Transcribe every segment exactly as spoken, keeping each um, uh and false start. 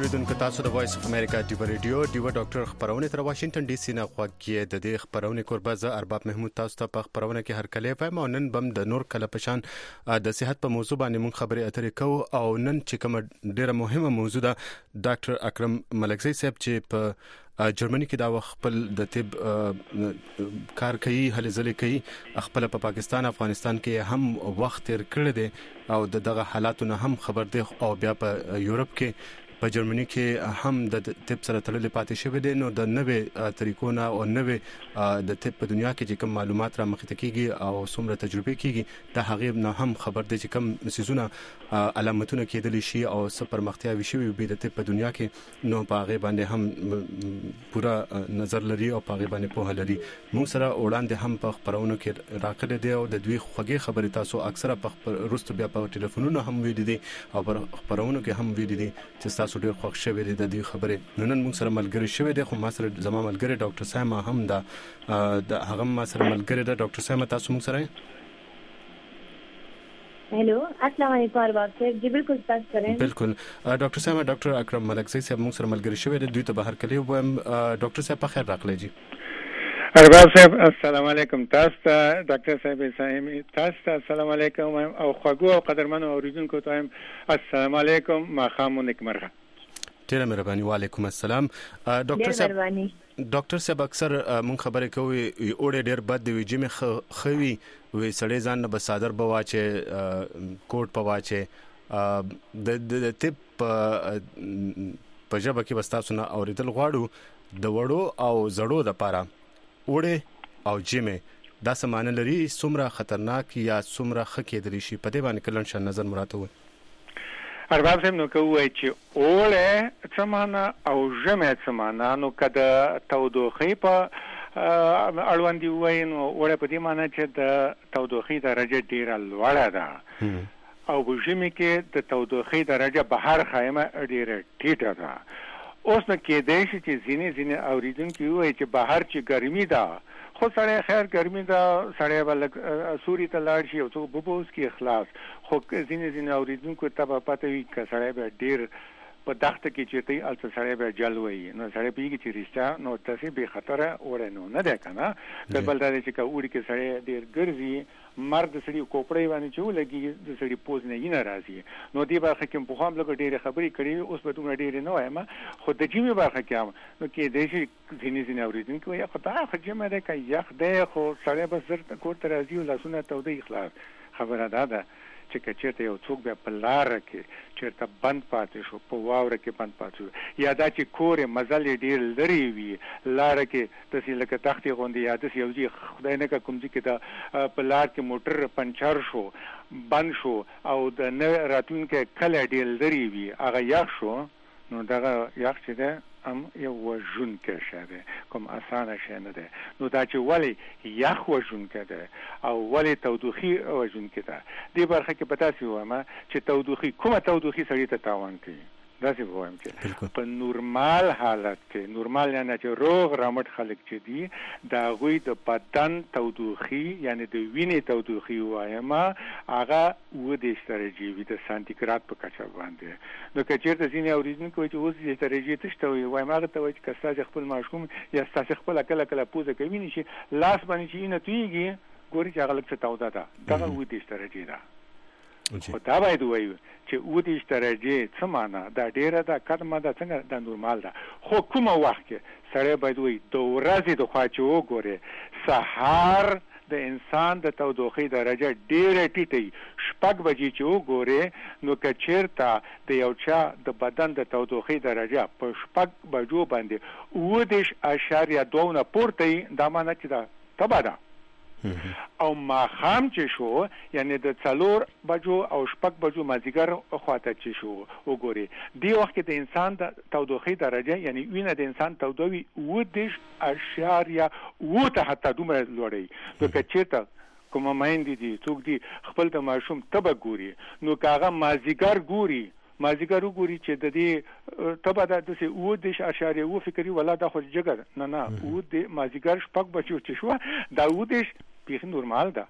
اوریدونکو تاسو د وایس اف امریکا ډیو ریډیو ډیو ډاکټر خبرونه تر واشنگټن ډي سي نه غوږی د دې خبرونه قربا ز ارباب محمود تاسو ته په خبرونه کې هر کله وایم او نن بم د نور کله پشان د صحت په موضوع باندې مونږ خبرې اترې کوو او نن چې کوم ډیره مهمه موضوع ده ډاکټر اکرم ملکزی صاحب چې په جرمني کې دا خپل د طب کار کوي هلې ځلې کوي خپل په پاکستان افغانستان کې هم وخت تیر کړی دی او دغه حالاتونه هم خبر دی او بیا په یورپ کې په جرمني کې هم د طب سره تړلې پاتې شوی دی نو د نوې طریقونو او نوې د طب په دنیا کې چې کوم معلومات را مخې ته کیږي او څومره تجربه کیږي د هغه نه هم خبر دی چې کوم سيزونه علامتونه کېدل شي او څه پرمختیا وشي به د طب په دنیا کې نو په هغه باندې هم پورا نظر لري او په هغه باندې په لري موږ سره وړاندې هم په خبرونو کې راکړل دي او د دوی خوږی خبرې تاسو اکثره په روستو بیا په ټلیفونونو هم ویل دي او په خبرونو کې هم ویل دي چې تاسو ډیر خوښ شوی دی د دې خبرې نن موږ سره ملګری شوی دی خو ما سره زما ملګری ډاکټر ساما هم دا د هغه ما سره ملګری دی ډاکټر ساما تاسو موږ سره हेलो अस्सलाम वालेकुम ارباب صاحب जी बिल्कुल تاسو سره بالکل ډاکټر ساما ډاکټر اکرم ملکزی صاحب موږ سره ملګری شوی دی دوی ته بهر کلی وم ډاکټر صاحب په خیر راغلی جی ارباب صاحب السلام علیکم تاسو ته ډاکټر صاحب سامي تاسو ته السلام علیکم او خواږو او قدرمنو اوریدونکو ته هم السلام علیکم ما خامونک مرغه ډیره مهرباني وعلیکم السلام ډاکټر صاحب ډاکټر صاحب اکثر مونږ خبرې کوي اوړې ډیر بد دی چې مخ خوي وي سړی ځان نه بسادر بواچه کوټ پواچه د د طب په ژبه کې وستاسو اوریدل غواړو د وړو او زړو د پاره اوړې او جمه دا سمانه لري څومره خطرناک یا څومره خکې دري شي په دې باندې کلن شان نظر مراته وي ارباب صاحب نو کوی چې اوړه څمانه او جمه څمانه نو کده تودوخی په اړوندې وای نو اوړه په دې معنی چې د تودوخی درجه ډیره لوړه ده او په جمه کې د تودوخی درجه بهر خایمه ډیره ټیټه ده اوس نو کې د شي چې زینې زینې اوریدونکو وای چې بهر چې ګرمي ده خو سړی خیر ګرمي ده سړی بل سوري ته لاړ شي او څو بوبوس کې اخلاص خو زینې زینې اوریدونکو ته په پته وي چې سړی به ډیر په دښته کې چې ته الته سړی به جلوي نو سړی پیږي چې رښتیا نو تاسو به خطر وره نو نه ده کنه بل دا چې کا وړي کې سړی ډیر ګرځي مرد سړي کوپړې باندې چې لګي د سړي پوز نه یې ناراضي نو دی برخه کې په خام لګ ډیره خبرې کړې اوس به دومره ډیره نه وایم خو د جیمه برخه کې نو کې د شي ځینې ځینې اوریدونکو یا خدای خو جیمه ده کې یخ ده خو سړی به زر کوټ راځي او لاسونه تودې اخلاص خبره ده ده چې کچته یو څوک به په لار کې چیرته بند پاتې شو په واوره کې بند پاتې شو یا دا چې کورې مزل ډیر لري وي لار کې تاسو لکه تختې غوندي یا تاسو یو ځای خدای نه کوم چې دا په لار کې موټر پنچر شو بند شو او د نه راتونکو کله ډیر لري وي هغه یخ شو نو دا یخ چې ده ام یو وژون کې شته کوم اسانه شي نه ده نو دا چې ولی یخ وژون کې ده او ولی تودوخي وژون کې ده دې برخه کې پتا سی وایم چې تودوخي کومه تودوخي سړی ته تاوان کوي دا سی وایم چې په نورمال حالت کې نورمال یعنی چې روغ رامټ خلک چې دي دا غوي د بدن تودوخي یعنی د وینې تودوخي وایم هغه و دې درجه وي د سانتیګراد په کچه باندې نو کچیر ته ځینې اوریدونکو چې اوس دې درجه تشته وي وایم هغه ته وایي چې تاسو خپل ماشوم یا تاسو خپل کله کله پوزه کوي نشي لاس باندې چې نه تویږي ګوري چې هغه لکه تاوده ده دا و دې درجه ده خو دا باید وایو چې و دې درجه څه معنا دا ډیره ده کمه ده څنګه دا نورمال ده خو کومه وخت کې سړی باید وایي د ورځې د خوا چې وګوري سهار د انسان د تودوخی درجه ډیره ټیټه شپږ بجې چې وګوري نو که چیرته د یو چا د بدن د تودوخی درجه په شپږ بجو باندې اووه دېرش اعشاریه دوه نه پورته دا معنی چې دا تبه ده او ماښام چې شو یعنی د څلور بجو او شپږ بجو مازیګر خواته چې شو وګوري دی وخت کې د انسان د تودوخی درجه یعنی وینه د انسان تودوي اووه دېرش اعشاریه اووه ته حتی دومره لوړی نو که چېرته کومه میندې دي څوک دي خپل د ماشوم تبه ګوري نو که هغه مازیګر ګوري مازیګر وګوري چې د دې تبه د دسه اووه دېرش اعشاریه اووه فکري ولا دا خو جګر نه نه اووه د مازیګر شپږ بجو چې شو دا اووه دېرش پیخ نورمال ده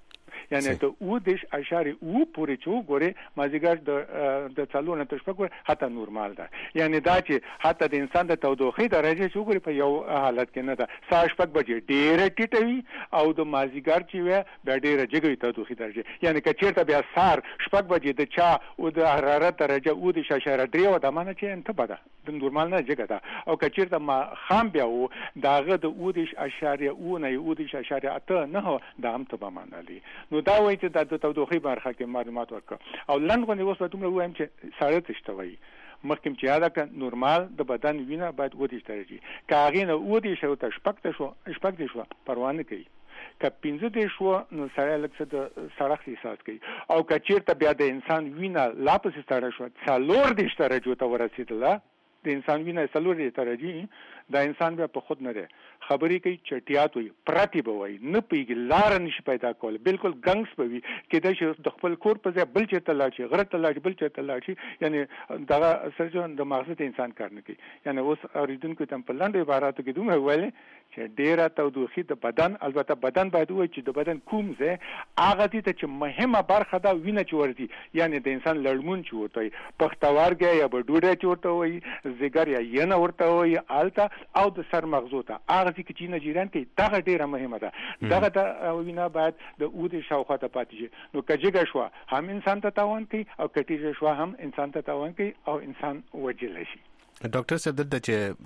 یعنی ته او دیش اشاره او پورې چو ګوره مازیګر د د څلور نه تر شپږ حتی نورمال ده یعنی دا چې حتی د انسان د تودوخې درجه چې ګوره په یو حالت کې نه ده ساعت شپږ بجې ډېر ټیټوي او د مازیګر چې وي بیا ډېر جګوي تودوخې درجه یعنی که چیرته بیا سار شپږ بجې د چا او د حرارت درجه او د اشاره درې و د معنی چې انت بده د نورمال نه جګه ده او که چیرته ما خام بیا و داغه د او د اشاره او نه او د اشاره اته نه د هم ته به معنی نو دا وایي چې د تودوخې برخه کې معلومات ورکړه او لنډغونې اوس به دومره ووایم چې ساړه تشته وایي مخکې چې یاد کړه نورمال د بدن وینه باید اوه دېرش درجې که هغې نه اوه دېرش ورته شپږ ته شوه شپږ دېرش شوه پروا نه کوي که پنځه دېرش شوه نو سړی لږ څه د سړښت احساس کوي او که چېرته بیا د انسان وینه لا پسې سړه شوه څلور دېرش درجو ته ورسېدله د انسان وینه څلور دېرش درجې دا انسان بیا په خود نه دی خبرې کوي چټیات وي پرتی به وایي نه پوهېږي لاره نشي پیدا کولی بالکل ګنګس به وي کېدای شي د خپل کور په ځای بل چېرته لاړ شي غره ته لاړ شي بل چېرته لاړ شي یعنې دغه سرجن د مغزه ته انسان کار نه کوي یعنې اوس اورېدونکو ته په لنډو عباراتو کې دومره وویلې چې ډېره تودوخې د بدن البته بدن باید ووایي چې د بدن کوم ځای هغه دې ته چې مهمه برخه ده وینه چې ورځي یعنې د انسان لړمون چې ورته وایي پښتورګی یا به ډوډۍ چې ورته وایي ځیګر یا ینه ورته وایي هلته او د سر مغزو ته هغه ځای کې چې نه جریان کوي دغه ډېره مهمه ده دغه د وینه باید د اودې شاوخوا ته پاتې شي نو که جګه شوه هم انسان ته تاوان کوي او که ټیټه شوه هم انسان ته تاوان کوي او انسان وجلی شي ډاکټر صاحب دلته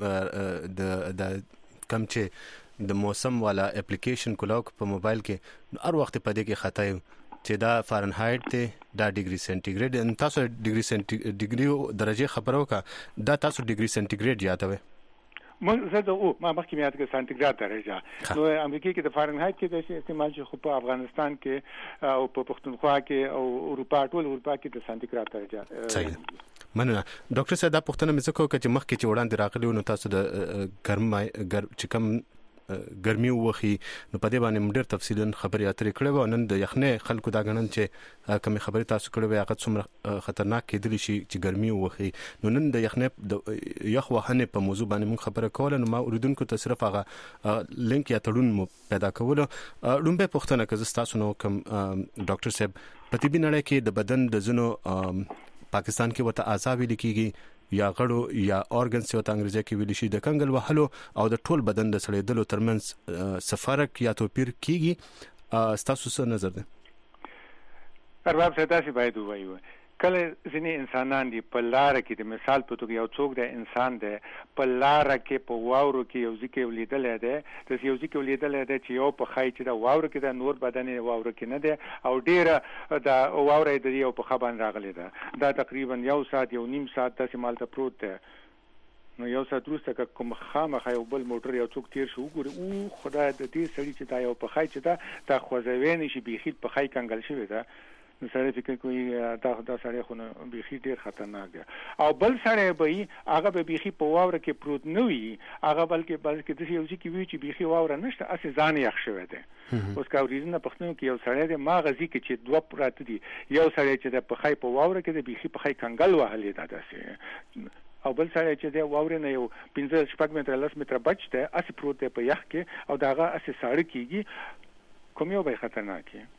چې د کم چې د موسم والا اپلیکیشن کولاو په موبایل کې هر وخت په دې کې خطا یو چې دا فارنهایت ته دا ډیګري سنټیګریډ تاسو ډیګري سنټیګریډ ډیګري درجه خبرو کا دا تاسو ډیګري سنټیګریډ یادوي مونږ زه د او ما مخکې مې یاد کړ سانتیګریډ درجه نو امریکا کې د فارنهایت کې د استعمال شي خو په افغانستان کې او په پښتونخوا کې او اروپا ټول اروپا کې د سانتیګریډ درجه صحیح مننه ډاکټر صاحب دا پوښتنه مې زکو چې مخکې چې وړاندې راغلی نو تاسو د ګرمای ګر چې کم ګرمي وخی نو په دې باندې ډېر تفصیلا خبرې اترې کړې و نن د یخنې خلکو دا غنن چې کوم خبرې تاسو کړې وي هغه څومره خطرناک کېدلی شي چې ګرمي وخی نو نن د یخنې د یخ وهنې په موضوع باندې موږ خبره کوله نو ما اوریدونکو ته صرف هغه لینک یا تړون مو پیدا کوله لومبه پوښتنه کوي تاسو نو کوم ډاکټر صاحب په طبي نړۍ کې د بدن د زنو پاکستان کې وته اعصاب لیکيږي یا غړو یا اورګنز ته انګریزي کې ویل شي د کنګل وهلو او د ټول بدن د سړېدلو ترمنځ سفرک یا توپیر کیږي تاسو څه نظر ده ارباب ساتاسي باید وایو کله ځینې انسانان دي په لاره کې د مثال په توګه یو څوک د انسان دی په لاره کې په واورو کې یو ځکه ولیدل دی د یو ځکه ولیدل دی چې یو په خای چې د واورو کې د نور بدن واورو کې نه دی او ډیره د واورو د یو په خبان راغلی ده دا تقریبا یو ساعت یو نیم ساعت د سیمالته پروت دی نو یو ساعت وروسته کوم خامخا یو بل موټر یو څوک تیر شو وګوري او خدای د دې سړي چې دا یو په خای چې دا د خوځوي نشي بيخي په خای کنګل شوی ده نو سړی فکر کوي دا دا سړی خو نه بيخي ډیر خطرناک دی او بل سړی به هغه به بيخي په واوره کې پروت نه وي هغه بلکې بلکې د یو ځکه وی چې بيخي واوره نشته اسې ځان یخ شوی دی اوس کا ورېزنه پښتنو کې یو سړی دی ما غزي کې چې دوه پراته دي یو سړی چې د په خای په واوره کې د بيخي په خای کنګل وهلې دا داسې او بل سړی چې د واورې نه یو پنځه شپږ متره لس متره بچ دی اسې پروت دی په یخ کې او داغه اسې ساړه کیږي کوم یو به خطرناک دی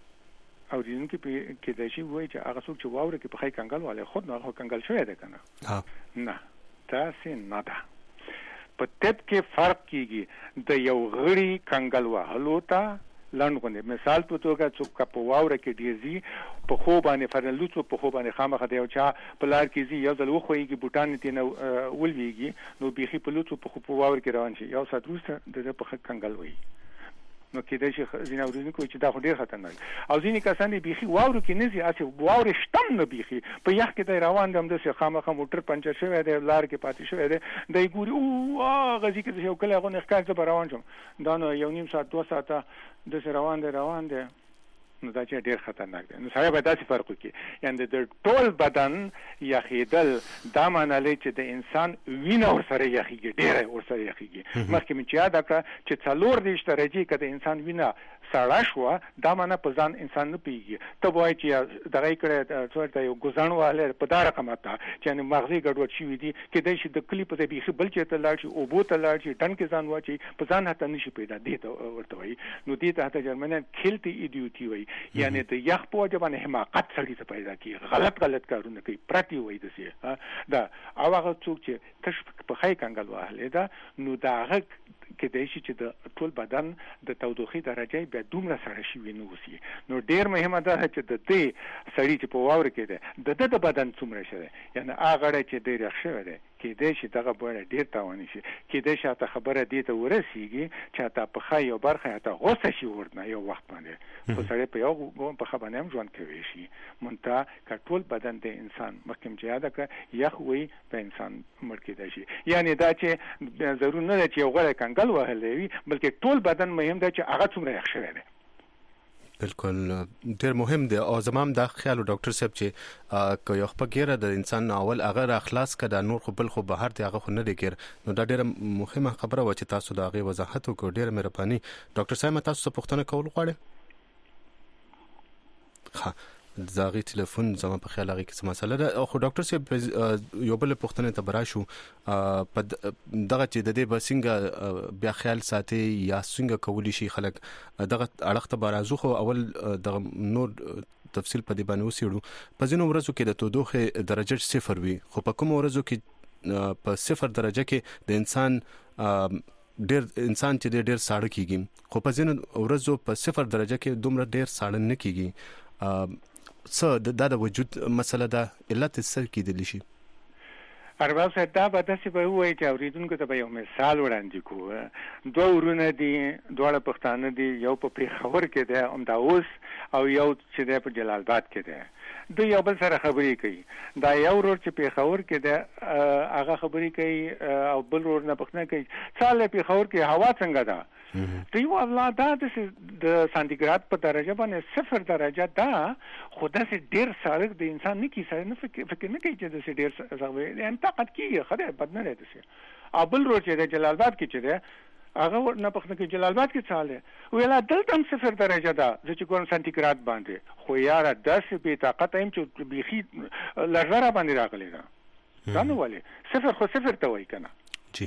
او دین کې کې د شي وای چې هغه څوک چې واوره کې په خای کنګل والے خود نه کنګل شوی دی کنه ها نه تاسو نه ده په تپ کې فرق کیږي د یو غړي کنګل وهلو ته لنډغونې مثال په توګه څوک په واوره کې ډیزي په خو باندې فرنلوڅو په خو باندې خامخه دی او چا په لار کې زی یو ځل وخويږي بوتان ته نو ولويږي نو بيخي په لوڅو په خو په واوره کې روان شي یو سات وروسته د په کنګل وي نو کې د شي زینه ورونکو چې دا خو ډیر خطرناک او ځینې کسان دي بيخي واورو کې نه زی اسه واورې شتم نه بيخي په یخ کې د روان دم د څه خامخه موټر پنچر شوی دی لار کې پاتې شوی دی دای ګوري او هغه ځکه چې یو کله غو نه ښکار ته روان شم دا نو یو نیم ساعت دوه ساعته د روان دی روان دی نو دا چې ډیر خطرناک دی نو سره به داسې فرق وکړي یعنی د ټول بدن یخیدل دا معنی لري چې د انسان وینه ورسره یخیږي ډیر ورسره یخیږي مخکې مې چې یاد کړ چې څلور دېرش درجې کې د انسان وینه سړه شوه دا معنی په ځان انسان نه پیږي ته وایي چې دغه کړه څورته یو ګزانو والے په دا رقم ته چې یعنی مغزي ګډوډ شي دي کې د شي د کلی په دې بل چې ته لاړ شي او بو ته لاړ شي ټن کې ځان واچي په ځان هته نشي پیدا دي ته ورته وایي نو دې ته ته جرمنه کلتي ایډیوټي وایي یعنی د یخ په وجه باندې حماقت سړی ته پیدا کیږي غلط غلط کارونه کوي پرتی وای دسي دا او هغه څوک چې تش په خای کنګل وهلې دا نو دا هغه کې د شي چې د ټول بدن د تودوخي درجه به دومره سره شي نو وسی نو ډیر مهمه ده چې د دې سړی چې په واور کې ده د د بدن څومره شي یعنی هغه چې ډیر ښه ده کې دې شي دغه بوله ډیر تاوان شي کې دې شاته خبره دې ته ورسیږي چې تا په خای او برخه ته غوسه شي ورنه یو وخت باندې خو سړی په یو په خبره هم ژوند کوي شي مونته کټول بدن د انسان مخکم چې یاد کړه یخ وي په انسان مړ کېدای شي یعنی دا چې ضرور نه چې یو غړی کنګل وهلې وي بلکې ټول بدن مهم دی چې هغه څومره یخ شوی دی بالکل ډیر مهم دی او زمام دا خیال ډاکټر صاحب چې که یو خپګیره د انسان اول هغه را خلاص کړه نور خو بل خو بهر دی هغه خو نه دی کېر نو دا ډیره مهمه خبره و چې تاسو دا غي وضاحت وکړ ډیره مهرباني ډاکټر صاحب تاسو څه پوښتنه کول غواړئ ها زاغي ټلیفون زما په خیال هغه کې مسله ده خو ډاکټر صاحب یو بل پوښتنه ته برا شو په دغه چې د دې بسنګ بیا خیال ساتي یا څنګه کولی شي خلک دغه اړخ ته برازو خو اول دغه نور تفصیل په دې باندې وسیړو په ځینو ورځو کې د تودوخه درجه صفر وي خو په کوم ورځو کې په صفر درجه کې د انسان ډیر انسان چې ډیر ساړه کیږي خو په ځینو ورځو په صفر درجه کې دومره ډیر ساړه نه کیږي څه د د وجود مسله ده علت سر کېدلی شي ارباب صاحب دا به داسې به وایي چې اوریدونکو ته به یو مثال وړاندې کوو دوه ورونه دي دواړه پښتانه دي یو په پېښور کې دی همدا اوس او یو چې دی په جلال آباد کې دی دوی یو بل سره خبرې کوي دا یو ورور چې پېښور کې دی هغه خبرې کوي او بل ورور نه پوښتنه کوي څاله پېښور کې هوا څنګه ده دوی والله دا د سانتیګراد په درجه باندې صفر درجه ده خو داسې ډیر سارق د انسان نه کیسه نه فکر نه کوي چې داسې ډیر سارق ان طاقت کیږي خدای بد نه لري داسې ابل ور چې د جلال آباد کې چې ده هغه نه پخنه کې جلال آباد کې څاله ویلا دلته هم صفر درجه ده چې ګورم سانتیګراد باندې خو یاره داسې به طاقت هم چې بيخي لږه باندې راغلی ده دا نو ولې صفر خو صفر ته وای کنه جی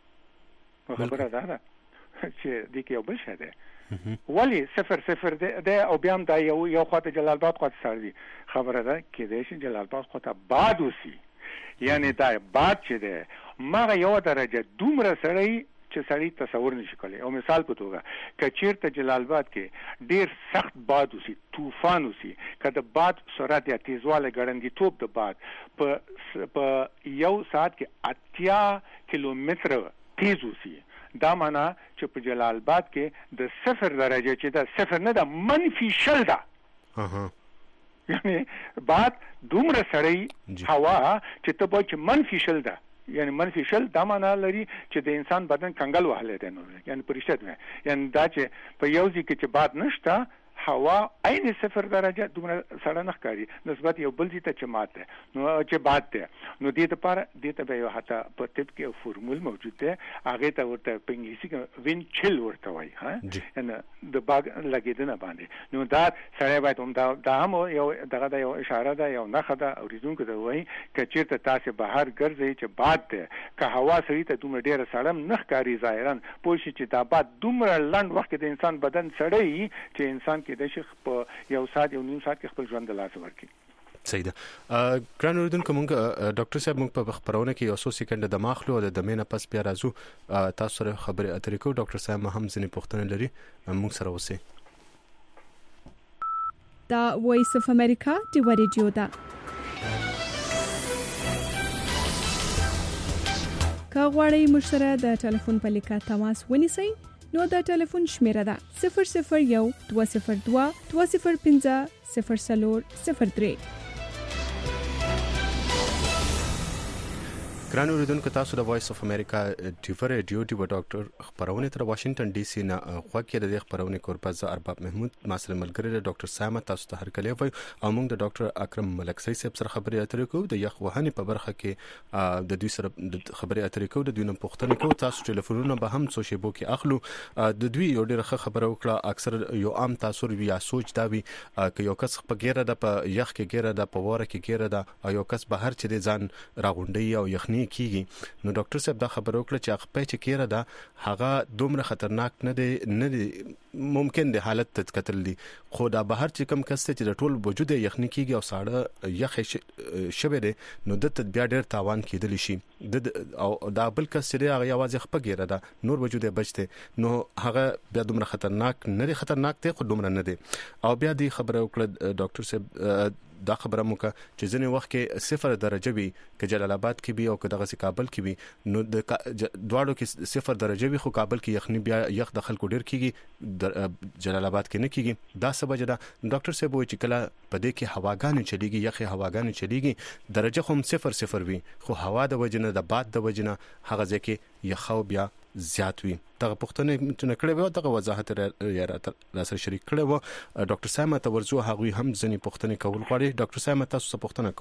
خبره ده چې د کې یو بل شه ده ولی صفر صفر ده او بیا هم دا یو یو خواته جلال آباد خواته سړي خبره ده کې د شي جلال آباد خواته باد وسی یعنی دا باد چې ده مغه یو درجه دومره سړی چې سړی تصور نشي کولای او مثال په توګه کچیرته جلال آباد کې ډیر سخت باد وسی طوفان وسی کله باد سرعت یا تیزواله ګړندی توپ د باد په په یو ساعت کې اتیا کیلومتر تیز وسی دا معنا چې په جلال آباد کې د صفر درجه چې دا صفر نه ده منفي شل ده اها یعنی باد دومره سړی هوا چې ته به چې منفي شل ده یعنی منفي شل دا معنا لري چې د انسان بدن کنګل وهلی دی نو یعنی پرشت وي یعنی دا چې په یو ځای کې چې باد نشته هوا عین صفر درجه دومره سړه نه ښکاري نسبت یو بل ځای ته چې مات ده نو چې باد ده نو دې لپاره دې ته به یو حتی په طب کې یو فورمول موجود ده هغه ته ورته په انګلیسي کې وین چل ورته وایي ها ان د باغ لګیدنه باندې نو دا سړی باید هم دا دا هم یو دغه د یو اشاره ده یو نښه ده اوریدونکو ته وایي که چېرته تاسې بهر ګرځئ چې باد ده که هوا سړي ته دومره ډېره سړه نه ښکاري ظاهرا پوه شي چې دا باد دومره لنډ وخت کې د انسان بدن سړی چې انسان د شیخ په یو ساعت یو نیم ساعت کې خپل ژوند د لاس ورکړي صحیح ده ګران اوریدونکو موږ ډاکټر صاحب موږ په خبرونه کې یو څو سکند د ماخلو د دمینه پس بیا راځو تاسو سره خبرې اترې کوو ډاکټر صاحب هم ځینې پوښتنې لري موږ سره اوسئ دا وایس اف امریکا دی ریډیو دا کا غواړئ موږ سره د ټلیفون په لیکه تماس ونیسئ نو د ټلیفون شمیره ده صفر صفر یو دوه صفر دوه دوه صفر پنځه صفر صفر صفر درې ګران اوریدونکو تاسو د وایس اف امریکا ټیفر ریډیو دی ډاکټر خبرونه تر واشنگټن ډي سي نه خوکه د خبرونه کورپز ارباب محمود ماسره ملګری ډاکټر سامه تاسو ته هر کله وای او موږ د ډاکټر اکرم ملکسي صاحب سره خبرې اترې کوو د یخ وهنې په برخه کې د دوی سره خبرې اترې کوو د دوی نن پوښتنه کوو تاسو ټلیفونونه به هم څو شیبو کې اخلو د دوی یو ډېر خبره وکړه اکثر یو عام تاثر یا سوچ دا وي چې یو کس په ګیره د په یخ کې ګیره د په وره کې ګیره د او یو کس بهر چې د ځان راغونډي او یخني کیږي نو ډاکټر صاحب دا خبر وکړه چې خپې چې کېره ده هغه دومره خطرناک نه دی نه دی ممکن د حالت تکتل دي خو دا بهر چې کم کس چې د ټول وجود یخني کیږي او ساړه یخ شبه دي نو د بیا ډیر تاوان کیدل شي د او دا بل کس چې هغه یوازې خپګیره ده نور وجود بچته نو هغه بیا دومره خطرناک نه خطرناک دی خو دومره نه دی او بیا دی خبره وکړه ډاکټر صاحب دا خبره مو کا چې ځنې وخت کې صفر درجه وي ک جلال آباد کې وي او ک دغه کابل کې وي نو د دواړو کې صفر درجه وي خو کابل کې یخني بیا یخ د خلکو ډیر کیږي جلال آباد کې نه کیږي دا سبب ده ډاکټر صاحب وایي چې کله په دې کې هواګانې چلیږي یخ هواګانې چلیږي درجه هم صفر صفر وي خو هوا د وجنه د باد د وجنه هغه ځکه یخو بیا زیات وي دغه پښتنه چې نکړې و دغه وضاحت یا را سره شریک کړو ډاکټر صاحب ته ورزو هغه هم ځنی پښتنه کول غواړي ډاکټر صاحب تاسو څه پښتنه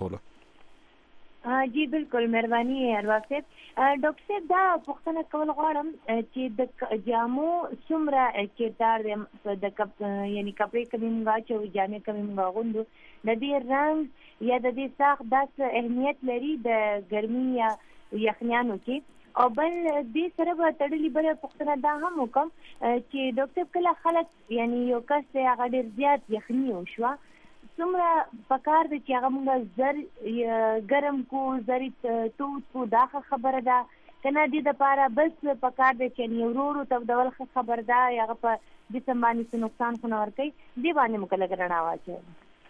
کوله جی بالکل مهرباني ارواح صاحب ډاکټر صاحب دا پښتنه کول غواړم چې د جامو څومره کردار د کپ یعنی کپړې کمی موږ چې جامې کمی موږ غوندو د دې رنگ یا د دې ساخت د اهمیت لري د ګرمي یا یخنیانو کې او بل دې سره به تړلې بل پښتنه دا هم وکم چې ډاکټر کله خلک یعنی یو کس هغه ډیر زیات یخني وشو څومره پکار دي چې هغه موږ زر ګرم کو زری توت کو دا خبره ده کنه دې د پاره بس پکار دي چې نیورو ته ډول خبر ده هغه په دې سمانی نقصان خو نه ور کوي دی باندې مکلګ رڼا واچي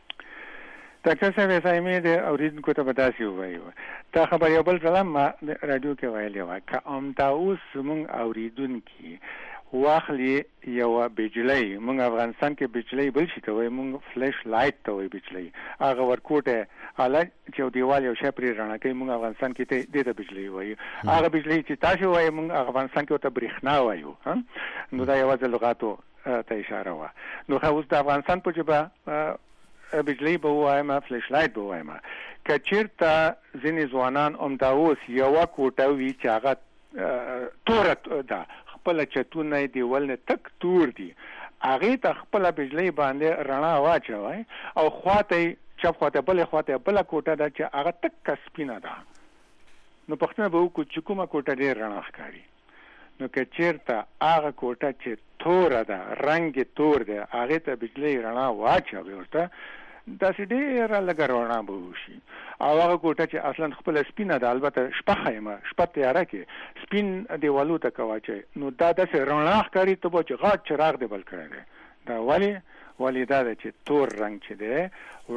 ډاکټر صاحب سایمه د اوریدونکو ته بداسي وایو تا خبر یو بل ځلم ما رادیو کې ویلی و که ام تاسو مونږ اوریدونکو واخلي یو بجلی مونږ افغانستان کې بجلی بل شي ته وای مونږ فلیش لایټ ته وای بجلی هغه ورکوټه اله چې دیوال یو شی پرې رڼا کوي مونږ افغانستان کې ته د بجلی وای هغه بجلی چې تاسو وای مونږ افغانستان کې ته برېښنا وایو نو دا یوازې لغاتو ته اشاره و نو خو د افغانستان په جبه بجلی به وایم فلیش لایټ به وایم کچیرته ځینې ځوانان اومداوس یو کوټه وی چې هغه تور ده خپل چتونه دیول نه تک تور دي هغه ته خپل بجلی باندې رڼا واچوي او خواته چپ خواته بل خواته بل کوټه ده چې هغه تک سپینه ده نو پښتنه به کو چې کومه کوټه ډیر رڼا ښکاري نو کچیرته هغه کوټه چې تور ده رنگ تور ده هغه ته بجلی رڼا واچوي ورته دا سې ډېر لګرونه به شي او هغه کوټه چې اصلا خپل سپینه ده البته شپه خیمه شپه تیاره کې سپین دیوالو ته کوي نو دا د رڼا ښکاری ته به چې غاټ چراغ دی بل کړی دا ولی ولی دا چې تور رنگ چې ده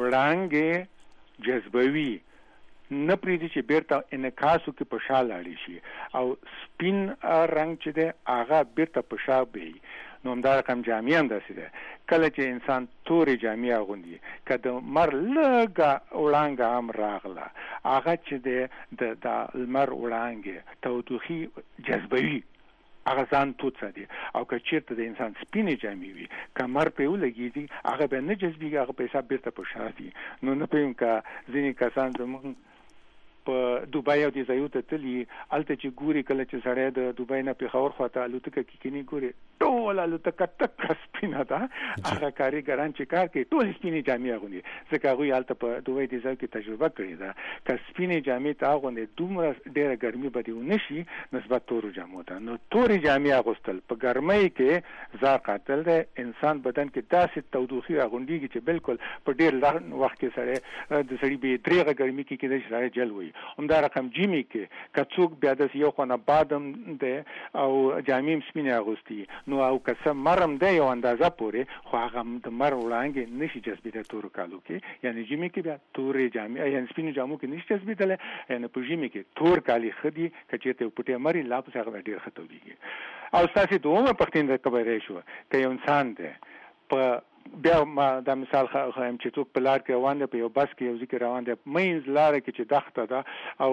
وړاندې جذبوي نه پریږدي چې بیرته انعکاسو کې په شا لاړ شي او سپین رنگ چې ده هغه بیرته په شا وي نو همدا رقم جامې هم داسې ده کله چې انسان تورې جامې اغوندي که د مر لږه وړانګه هم راغله هغه چې د د لمر وړانګې تودوخي جذبوي هغه ځان توت ساتي او که چیرته د انسان سپینې جامې وي کمر په ولګېږي هغه به نه جذبېږي هغه په حساب بیرته په شا دي نو نه پوهیم که ځینې کسان زموږ په دوبای او د ځایو ته تلي هلته چې ګوري کله چې سړی د دوبای نه پېښور خواته الوتکه کې کینی ګوري ټول الوتکه تک سپینه ده هغه کاریګران چې کار کوي ټول سپینې جامې اغوندي ځکه هغوی هلته په دوبای د ځایو کې تجربه کړې ده که سپینې جامې ته اغوندي دومره ډېره ګرمي به دې ونه شي نسبت تورو جامو ته نو تورې جامې اغوستل په ګرمۍ کې ځار قاتل دی انسان بدن کې داسې تودوخي اغونديږي چې بالکل په ډېر لږ وخت کې سړی د سړي بې درېغه ګرمي کې کېدای شي سړی جل وي همدا رقم جیمی کې که څوک بیا د یو خونه بادم دی او جامې سپینې اغوستي نو او که څه مرم دی یو اندازه پورې خو هغه د مر وړانګې نشي جذبېدلی تورو کالو کې یعنی جیمی کې بیا تورې جامې یعنی سپینې جامو کې نشي جذبېدلی یعنی په جیمی کې تور کالي ښه دي که چېرته یو پټی مري لا پسې هغه ډېر ښه تودېږي او ستاسې دومره پښتین خبرې شوه که یو انسان دی په بیا ما دا مثال خوایم چې څوک په لار کې روان دی په یو بس کې یو ځای کې روان دی منځ لاره کې چې دښته ده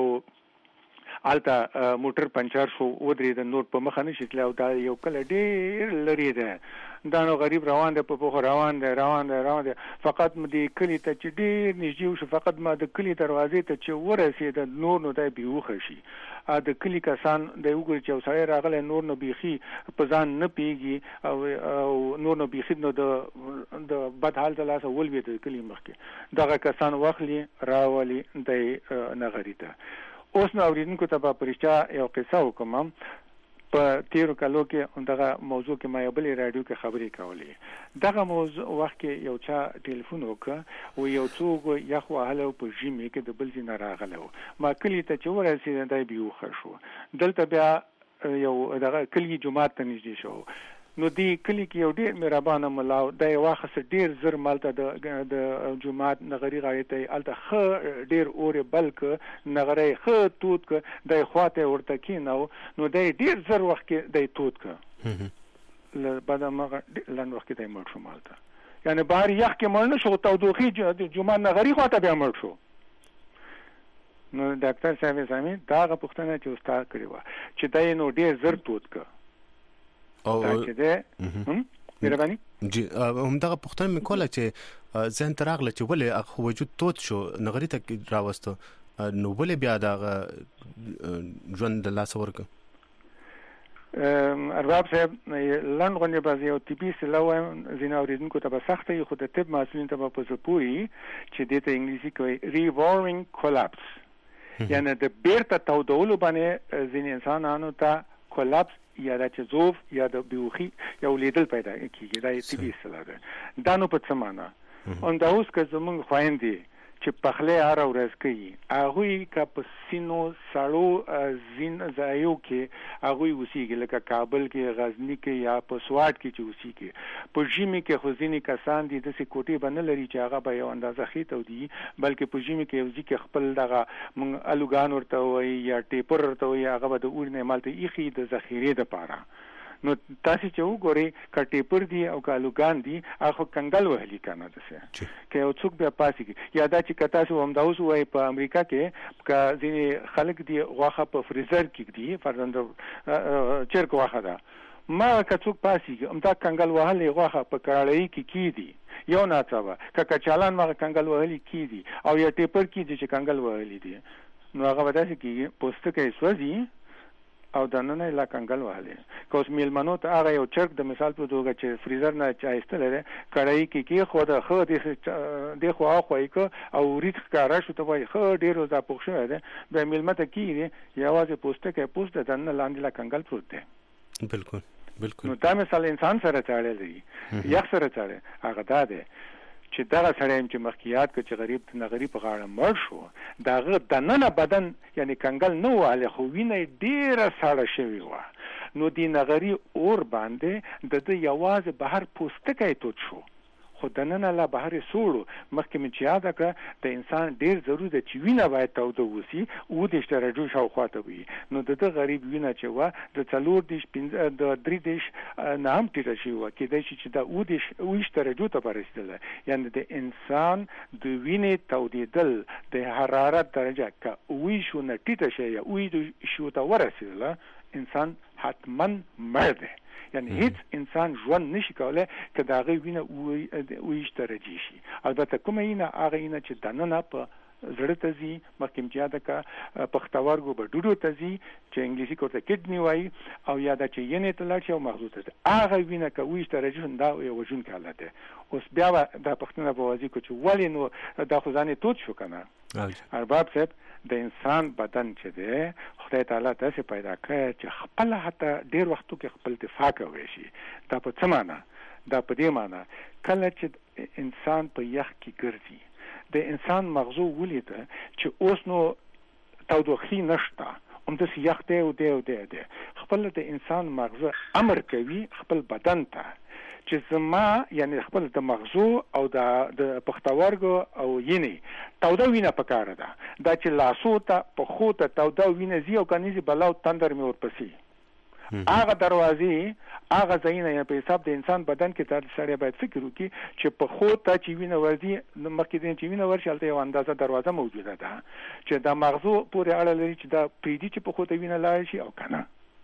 او هلته موټر پنچر شو ودرېده نور په مخه نشي تللی او دا یو کله ډېر لرې دی دا نو غریب روان دی په پوخه روان دی روان دی روان دی فقط د کلي ته چې ډېر نږدې وشو فقط ما د کلي دروازې ته چې ورسېده نور نو دی بېهوښه شي د کلي کسان دی وګوري چې یو سړی راغلی نور نو بیخي په ځان نه پوهېږي او نور نو بیخي نو د د بد حال ته لاسه ولوېد د کلي مخکې دغه کسان واخلي راولي دی نغري ته اوس نو اورېدونکو ته به په رښتیا یو قصه وکړم په تیرو کالو کې دغه موضوع کې ما یو بل رادیو کې خبرې کولې دغه موضوع وخت کې یو چا ټلیفون وکړ او یو څوک یخ وهله په ژمي کې د بل ځای نه راغله ما کلی ته چې ورسېد دای بیوخه شو دلته بیا یو دغه کلی جمعه ته نږدې شو نو دی کلی کې یو ډیر مهربانه ملاو د واخص ډیر زر مالته د د جمعات نغری غاړې ته الته خ ډیر اورې بلک نغری خ توت ک د خواته ورته کې نو نو د ډیر زر وخت کې د توت ک ل بعد ما لن وخت کې د مړ شو مالته یعنی بهر یخ کې مړ نه شو تودوخي جمعه نغری خواته بیا مړ شو نو ډاکټر صاحب سامي دا غ پښتنه چې استاد کړی و چې دای نو ډیر زر توت ک او چې ده هم مهرباني جی هم دغه پښتنه مې کوله چې ذهن تراغله چې ولې اخ وجود توت شو نغری ته راوستو نو ولې بیا دغه ژوند د لاس ورک ارباب صاحب لندغه بازي او طبي سلو زینا اوریدونکو ته به سختي خو د طب مسؤلین ته په پوسپوري چې د انګلیسي کوي ریوالوینګ کولاپس یعنی د بیرته تودولو باندې ځین انسانانو ته کولاپس یا د چزوف یا د بیوخي یا ولیدل پیدا کیږي دا یې طبي اصطلاح ده دا نو په څه معنا ان دا اوس که زمونږ خويندې چې پخله هر ورځ کوي هغه کا په سینو سړو زین ځایو کې هغه وسیږي لکه کابل کې غزنی کې یا په سوات کې چې وسیږي په ژمي کې خزینی کسان دي د سې کوټي باندې لري چې هغه به یو اندازه خېته ودی بلکې په ژمي کې وځي کې خپل دغه مونږ الوګان ورته وي یا ټیپر ورته وي هغه به د اور نه مالته ایخي د ذخیره د پاره نو تاسو چې وګورئ کټې پر دي او کالوګان دي هغه کنګل وهلي کنه دسه کې او څوک بیا پاسي یا دا چې کتا سو هم دا اوس وای په امریکا کې کا ځینې خلک دي غوخه په فریزر کې دي فرزند چرګ غوخه ده ما که څوک پاسي هم دا کنګل وهلي غوخه په کړهړی کې کی دي یو ناڅاوه که چالان ما کنګل وهلي کی دي او یا ټیپر کې چې کنګل وهلي دي نو هغه وداسي کې پوسټ کې سوځي او د نن لا کنګل وهاله کوس میلمنو ته هغه یو چرګ د مثال په توګه چې فریزر نه چایسته لري کړای کې کې خو د خو د خو خو او ریټ کارا شو ته وای خو ډیرو دا پوښښه ده به میلمته کې یوازې پوسټه کې پوسټه د نن لاندې لا کنګل پروت ده بالکل بالکل نو دا مثال انسان سره چاړل دي یخ سره چاړل هغه دا ده چې دا سړی چې مخکیات کې چې غریب ته غریب په غاړه مړ شو داغه د نن بدن یعنی کنګل نو واله خو ویني ډیره ساړه شوی و نو دی نغری اور باندې د د یواز بهر پوستکای توت شو خو د نن لا بهر سوړو مخکې مې چې یاد کړ د انسان ډیر ضروري ده چې وینه باید توده وسی او د شترجو شاوخواته وي نو د غریب وینه چې و د څلور دیش د درې دیش نام تیر شي و کې د چې د او دیش او شترجو ته ورسېدل یعنی د انسان د وینې تودیدل د حرارت درجه کا وی شو نه ټیټه شي او د شو ته ورسېدل انسان حتما مړ دی یعنی هیڅ انسان ژوند نشي کولای که دا غي وینه وېشته رجی شي البته کومه نه هغه نه چې دنه په زړه ته زی مخکې مجاده کا پختاورګو به ډوډو ته زی چې انګلیسي کوته کډنی وای او یا دا چې ینه ته لاړ شي او مغزو ته هغه وینه کا وېشته رجی دا یو وجون کاله ده اوس بیا دا پښتنه په وازی کو چې ولی نو دا خو ځانې توت شو کنه ارباب صاحب د انسان بدن چې ده خدای تعالی تاسو پیدا کړ چې خپل حتی ډیر وختو کې خپل دفاع کوي شي دا په څه معنی دا په دې معنی کله چې انسان په یخ کې ګرځي د انسان مغزو ولیده چې اوس نو تودوخی نشته هم د یخ دی او دی او دی دی خپل د انسان مغزو امر کوي خپل بدن ته چې زما یعنی خپل د مغزو او د د پختاورګو او ینې توده وینه پکاره ده دا چې لاسو ته په خو ته توده وینه زی او کنيزي بلاو تندر مې ورپسې هغه دروازې هغه ځینې په حساب د انسان بدن کې تر سړی باید فکر وکړي چې په خو ته چې وینه ورځي مخکې د چې وینه ورشي البته یو اندازه دروازه موجوده ده چې د مغزو پورې اړه لري چې دا پریدي چې په خو ته وینه لاړ شي او کنه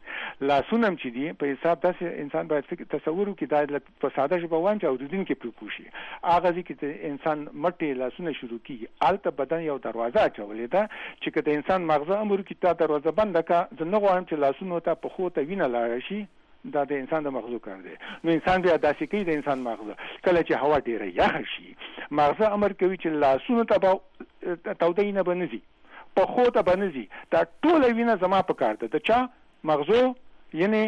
لاسونه چې دی په حساب داسې انسان باید فکر تصور وکړي دا په ساده ژبه وانه چې اورېدون کې پروپوشي هغه ځکه چې انسان مټې لاسونه شروع کیږي الته بدن یو دروازه چولې ده چې د انسان مغزه امر کې تا دروازه بند کا زه نه غواړم چې لاسونه ته په خو ته وینه لاړ شي دا د انسان د مغزو کار دی نو انسان بیا داسې کوي د انسان مغزه کله چې هوا ډیره یخ شي مغزه امر کوي چې لاسونه ته توده نه بنځي په خو ته بنځي دا ټول وینه زما په کار ده د چا مغزو یعنی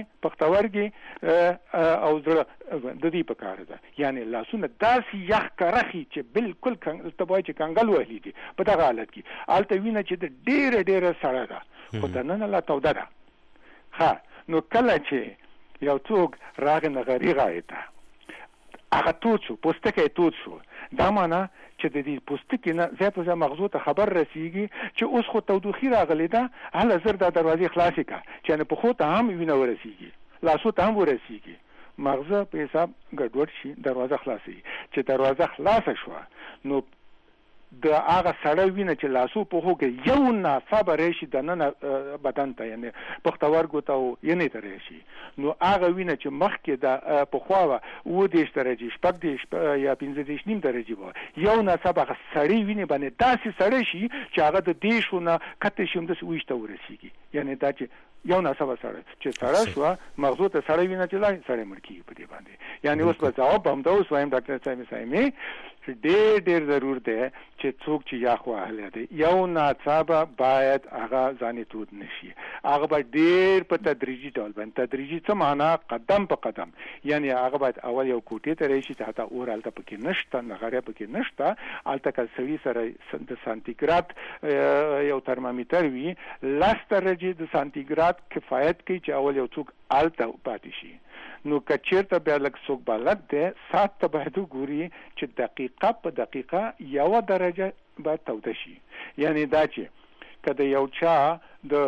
پختورګي او زړه د دې په کار ده. یعنی لاسونه داسې یخ کرخي چې بالکل تبای چې کنګل وهلي دي په دغه حالت کې الته وینه چې د ډېر ډېر سړه ده خو د نن لا توده ده. ها نو کله چې یو څوک راغی نغری غایته هغه توت شو پوستکی توت شو دا معنا چې د دې پوستکی نه زه په مغزو ته خبر رسیږي چې اوس خو تودوخی راغلی ده هله زر د دروازې خلاصې کا چې نه په خو ته هم وینه ورسیږي لاسو ته هم ورسیږي مغزه په حساب ګډوډ شي دروازه خلاصي چې دروازه خلاصه شو نو د هغه سړی وینه چې لاسو په هو کې یو ناڅاپه راشي د نن بدن ته یعنی پختورګو ته یعنی ته راشي نو هغه وینه چې مخکې د په خوا و دیش درجه شپږ دیش یا پنځه دیش نیم درجه و یو ناڅاپه سړی وینه باندې داسې سړی شي چې هغه د دیشونه کته شوم د وښته ورسیږي یعنی دا چې یو ناڅاپه سړی چې سړی شو مغزو ته سړی وینه چې لای سړی مړ کیږي په دې باندې یعنی اوس په ځواب هم دا اوس وایم ډاکټر صاحب صاحب ډېر ډېر ضرور دی چې څوک چې یخ وهلی دی یو ناڅاپه باید هغه ځانې تود نشي هغه باید ډېر په تدریجي ډول باندې تدریجي څه معنا قدم په قدم یعنی هغه باید اول یو کوټې ته راشي چې حتی اور هلته پکې نشته نغری پکې نشته هلته که سړي سره د سانتیګراد یو ترمامیتر وي لس درجې د سانتیګراد کفایت کوي چې اول یو څوک هلته پاتې شي. نو که چیرته بیا لږ څوک بلد دی ساعت ته باید وګوري چې دقیقه په دقیقه یوه درجه باید توده شي یعنی دا چې که د یو چا د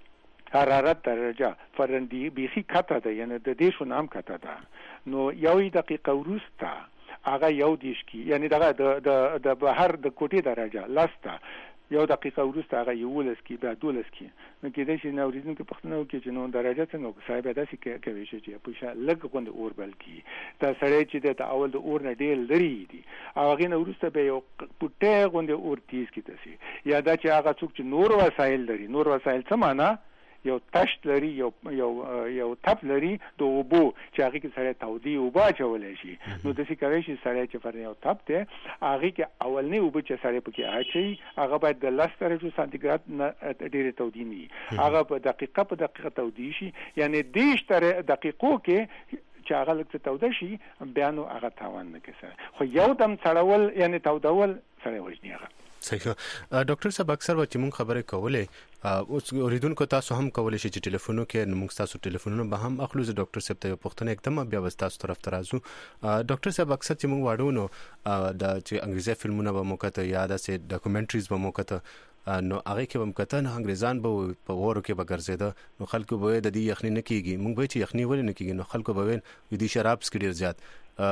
حرارت درجه فرندي بیخي کته ده یعنی د دېرشو نه هم کته ده نو یو دقیقه وروسته هغه یو دېرش کی یعنی دغه د د بهر د کوټې درجه لس ته یو دقیقه وروسته هغه یولس کی بیا دولس کی نو کېدای شي نه اورېدونکي پوښتنه وکړي چې نو درجه څنګه صاحب داسې کوي چې په شا لږ غوندې اور بل کی دا سړی چې د اول د اور نه ډېر لري دي او هغې نه وروسته بیا یو پوټی غوندې اور تیز کی تسي یا دا چې هغه څوک چې نور وسایل لري نور وسایل څه معنا یو تشت لري یو یو یو تپ لري د اوبو چې هغه کې سره تودي اوبه چولې شي نو د څه کوي چې سره چې پر یو تپ ته هغه کې اولنی اوبه چې سره پکې اچي هغه باید د لس درجه سانتیګراد نه ډېر تودي نه هغه په دقیقه په دقیقه تودي شي یعنی دیش تر دقیقو کې چې هغه لکه توده شي بیا نو هغه تاوان نه کوي خو یو دم سړول یعنی تودول سره وژني هغه صحیح. ډاکټر صاحب اکثر وخت موږ خبرې کولې اوس اوریدونکو تاسو هم کولای شئ چې ټلیفونو کې موږ تاسو ټلیفونونه به هم اخلو زه ډاکټر صاحب ته پوښتنه کوم بیا وستا تاسو طرف ته راځو. ډاکټر صاحب اکثر چې موږ واړو نو د چې انګریزي فلمونه به موږ ته یا د سه ډاکومنټریز به موږ ته نو هغه کې هم کته نه انګریزان به په ورو کې به ګرځیدا نو خلکو به د دې یخنی نه کیږي موږ به چې یخنی ولې نه کیږي نو خلکو به وین د شراب سکي ډیر زیات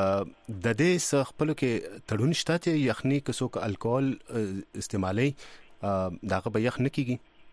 د دې څخه خپل کې تړون شته چې یخنی کسو ک الکوهول استعمالي داغه به یخ نه کیږي.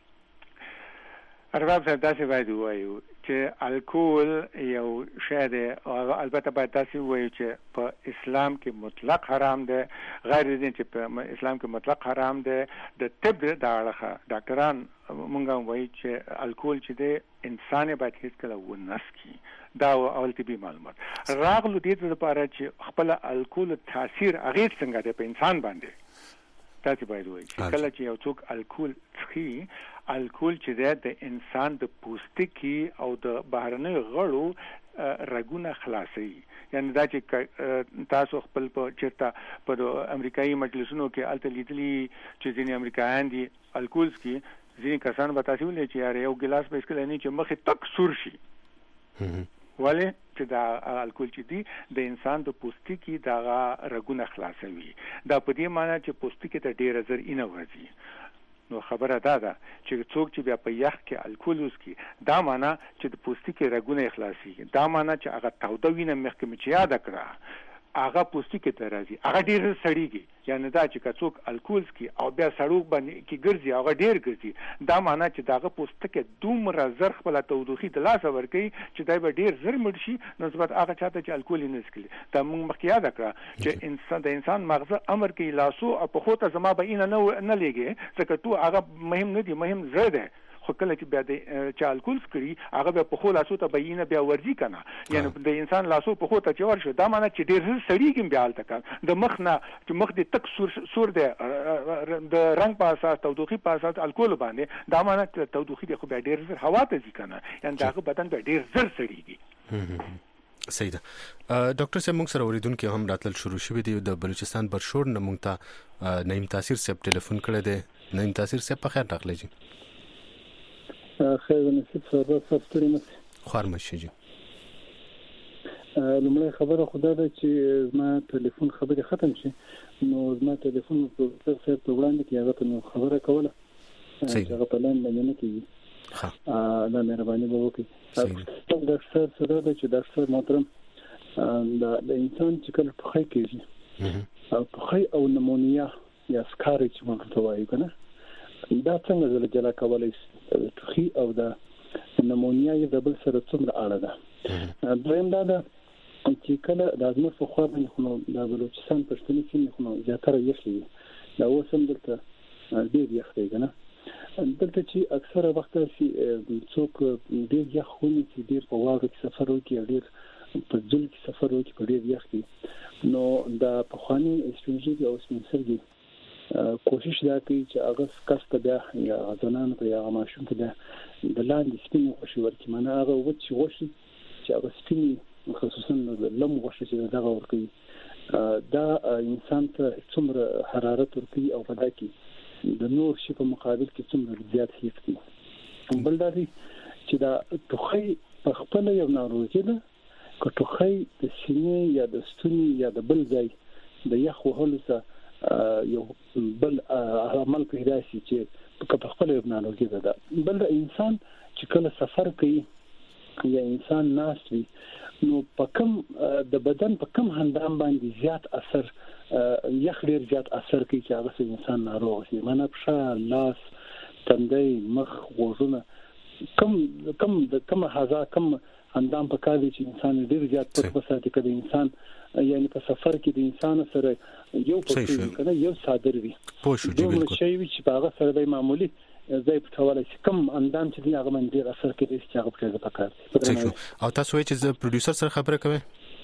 ارباب صاحب داسې باید وایو چې الکوهول یو شی دی او البته باید داسې وایو چې په اسلام کې مطلق حرام دی غیر دین چې په اسلام کې مطلق حرام دی د طب د اړخه ډاکټران مونږ وایي چې الکوهول چې دی انسان باید هیڅ کله ونس کی دا اول طبي معلومات راغلو دې لپاره چې خپل الکوهول تاثیر هغه څنګه دی په انسان باندې تاسو باید وایي چې کله چې یو څوک الکوهول څښي الکوهول چې دی د انسان د پوستکي او د بهرنیو غړو رګونه خلاصوي یعنی دا چې تاسو خپل په چیرته په امریکایي مجلسونو کې الته لیدلي چې ځینې امریکایان دي الکوهول څښي ځینې کسان به تاسو ولې چې یار یو ګلاس به اسکل نه چې مخې تک سور شي ولې چې دا الکوهول چې دی د انسان د پوستکي دغه رګونه خلاصوي دا په دې معنی چې پوستکي ته ډیر زر اینه ورځي نو خبره دا ده چې څوک چې بیا په یخ کې الکوهول وڅښي دا معنی چې د پوستکي رګونه خلاصي دا معنی چې هغه توده وینه مخکې مې چې یاد کړه هغه پوستکي ته راځي هغه ډیر سړیږي یعنی دا چې څوک الکوهول څښي او بیا سړوک باندې کې ګرځي هغه ډیر ګرځي دا معنی چې داغه پوستکي دومره زر خپل تودوخي د لاس ورکي چې دا به ډیر زر مړ شي نسبت هغه چاته چې الکوهول نه څښي دا موږ مخکې یاد کړه چې انسان د انسان مغزه امر کوي لاسو او په خوته زما به اینه نه نه لګي ځکه تو هغه مهم نه دی مهم زړه ده خو کله چې بیا د چا الکول کړی هغه په خو لاسو ته بینه بیا ورځي کنه یعنی د انسان لاسو په خو ته چور شو دا معنی چې ډیر سړیږي بیا الته کار د مخ نه چې مخ دې تک سور سور دی د رنگ په اساس تودوخي په اساس الکول باندې دا معنی چې تودوخي د خو بیا ډیر زر هوا ته ځي کنه یعنی داغه بدن به ډیر زر سړیږي صحیح ده ډاکټر صاحب موږ سره اوریدونکو هم راتل شروع شوه دی د بلوچستان برشور نه موږ ته نعیم تاثیر صاحب ټلیفون کړی دی نعیم تاثیر صاحب په خیر راغلی جی خیر نصیب سره سفتری مس خور مشه جی لمړی خبره خدا ده چې ما ټلیفون خبره ختم شي نو ما ټلیفون په څیر په وړاندې کې هغه ته خبره کوله چې هغه په لاندې باندې نه کیږي ها دا مهرباني به وکړي ډاکټر سره ده چې ډاکټر محترم د انسان چې کله په خای کېږي او په خای او نمونیا یا سکاري چې موږ ته وایو کنه دا څنګه زله جلا کولای شي تخي او د نمونیا یې د بل سره څومره اړه ده دویم دا ده چې کله د ازمه په خوا باندې خو د بلوچستان پښتني سیمې خو زیاتره یخي دا اوسم دلته ډېر یخ دی کنه دلته چې اکثره وخت چې څوک ډېر یخ خوني چې ډېر په واغ کې سفر وکړي ډېر په ځل کې سفر وکړي په ډېر یخ کې نو د پخوانی استراتیژي او سپینسرګي کوشش دا کوي چې هغه کس ته بیا یا ځنان ته یا ماشوم ته د لاندې سپین خوشي ورکړي معنی هغه وچ وشي چې هغه سپین خصوصا د لم غوښه چې دغه ورکړي دا انسان ته څومره حرارت ورکړي او په دای کې د نور شي په مقابل کې څومره زیات هیڅ دي بل دا دي چې دا ټوخی په خپل یو ناروغي ده که ټوخی د سینې یا د ستوني یا د بل ځای د یخ وهلو سره یو بل عمل پیدا شي چې په خپل یو ناروغي ده بل انسان چې کله سفر کوي یا انسان ناس وي نو په کوم د بدن په کوم هندام باندې زیات اثر یخ ډیر زیات اثر کوي چې هغه انسان ناروغ شي معنی په لاس تندی مخ غوږونه کوم کوم د کوم حزا کوم هندام په کار دي چې انسان ډیر زیات په وساتي کړي انسان یعنی په سفر کې د انسان سره یو په کنه یو صادر وي پوه شو جی بالکل شي چې هغه سره د معمولی زای په ټوله چې کوم اندام چې دی هغه باندې ډیر اثر کوي چې هغه په ځای پکار او تاسو چې د پروډوسر سره خبره کوئ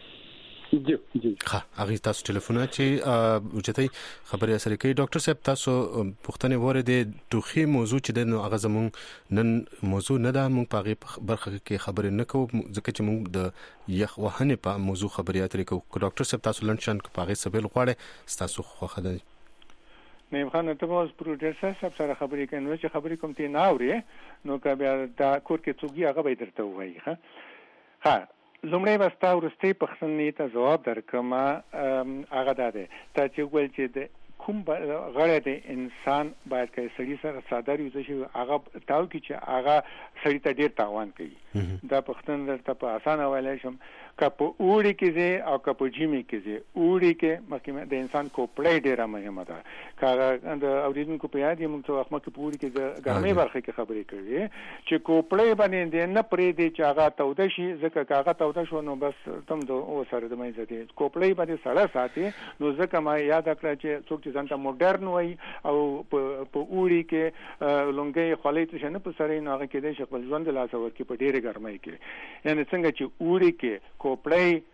جی جی ها هغه تاسو ټلیفون چې وجته خبري سره کوي ډاکټر صاحب تاسو پوښتنه وره دي ټوخي موضوع چې د هغه زمون نن موضوع نه ده مونږ په برخه کې خبرې نه کوو ځکه چې مونږ د یخ وهنه په موضوع خبري اترې کوو ډاکټر صاحب تاسو لنشن په هغه سبل غواړي تاسو خوخه ده نیم خان ته اوس پروډوسر صاحب سره خبرې کوي نو چې خبرې کوم ته نه اوري نو که بیا دا کور کې څوګي هغه به درته وایي ها ها لومړی واسطه ورسته پښتنې ته جواب درکم هغه ده ته چې ول چې د کوم غړی د انسان باید کې سړي سره صادر یو شي هغه تاو کې چې هغه سړي ته ډیر تاوان کوي دا پښتن درته په اسانه ویلای شم کپ اوړي کې زه او کپ جیمی کې زه اوړي کې مخکې د انسان کوپړې ډیره مهمه ده کار د اوریدونکو په یاد یې موږ ته وخت کې پوری کې د ګرمۍ برخه کې خبرې کړې چې کوپړې باندې نه پرې دي چې هغه توده شي ځکه هغه توده شو نو بس تم د او سره د مې ځدي کوپړې باندې سړه ساتي نو ځکه ما یاد کړ چې څوک چې ځانته موډرن وای او په اوړي کې لونګي خولې ته نه په سره نه هغه کې د شپږ ژوند لا څور کې په ډیره ګرمۍ کې یعنی څنګه چې اوړي کې کوپړې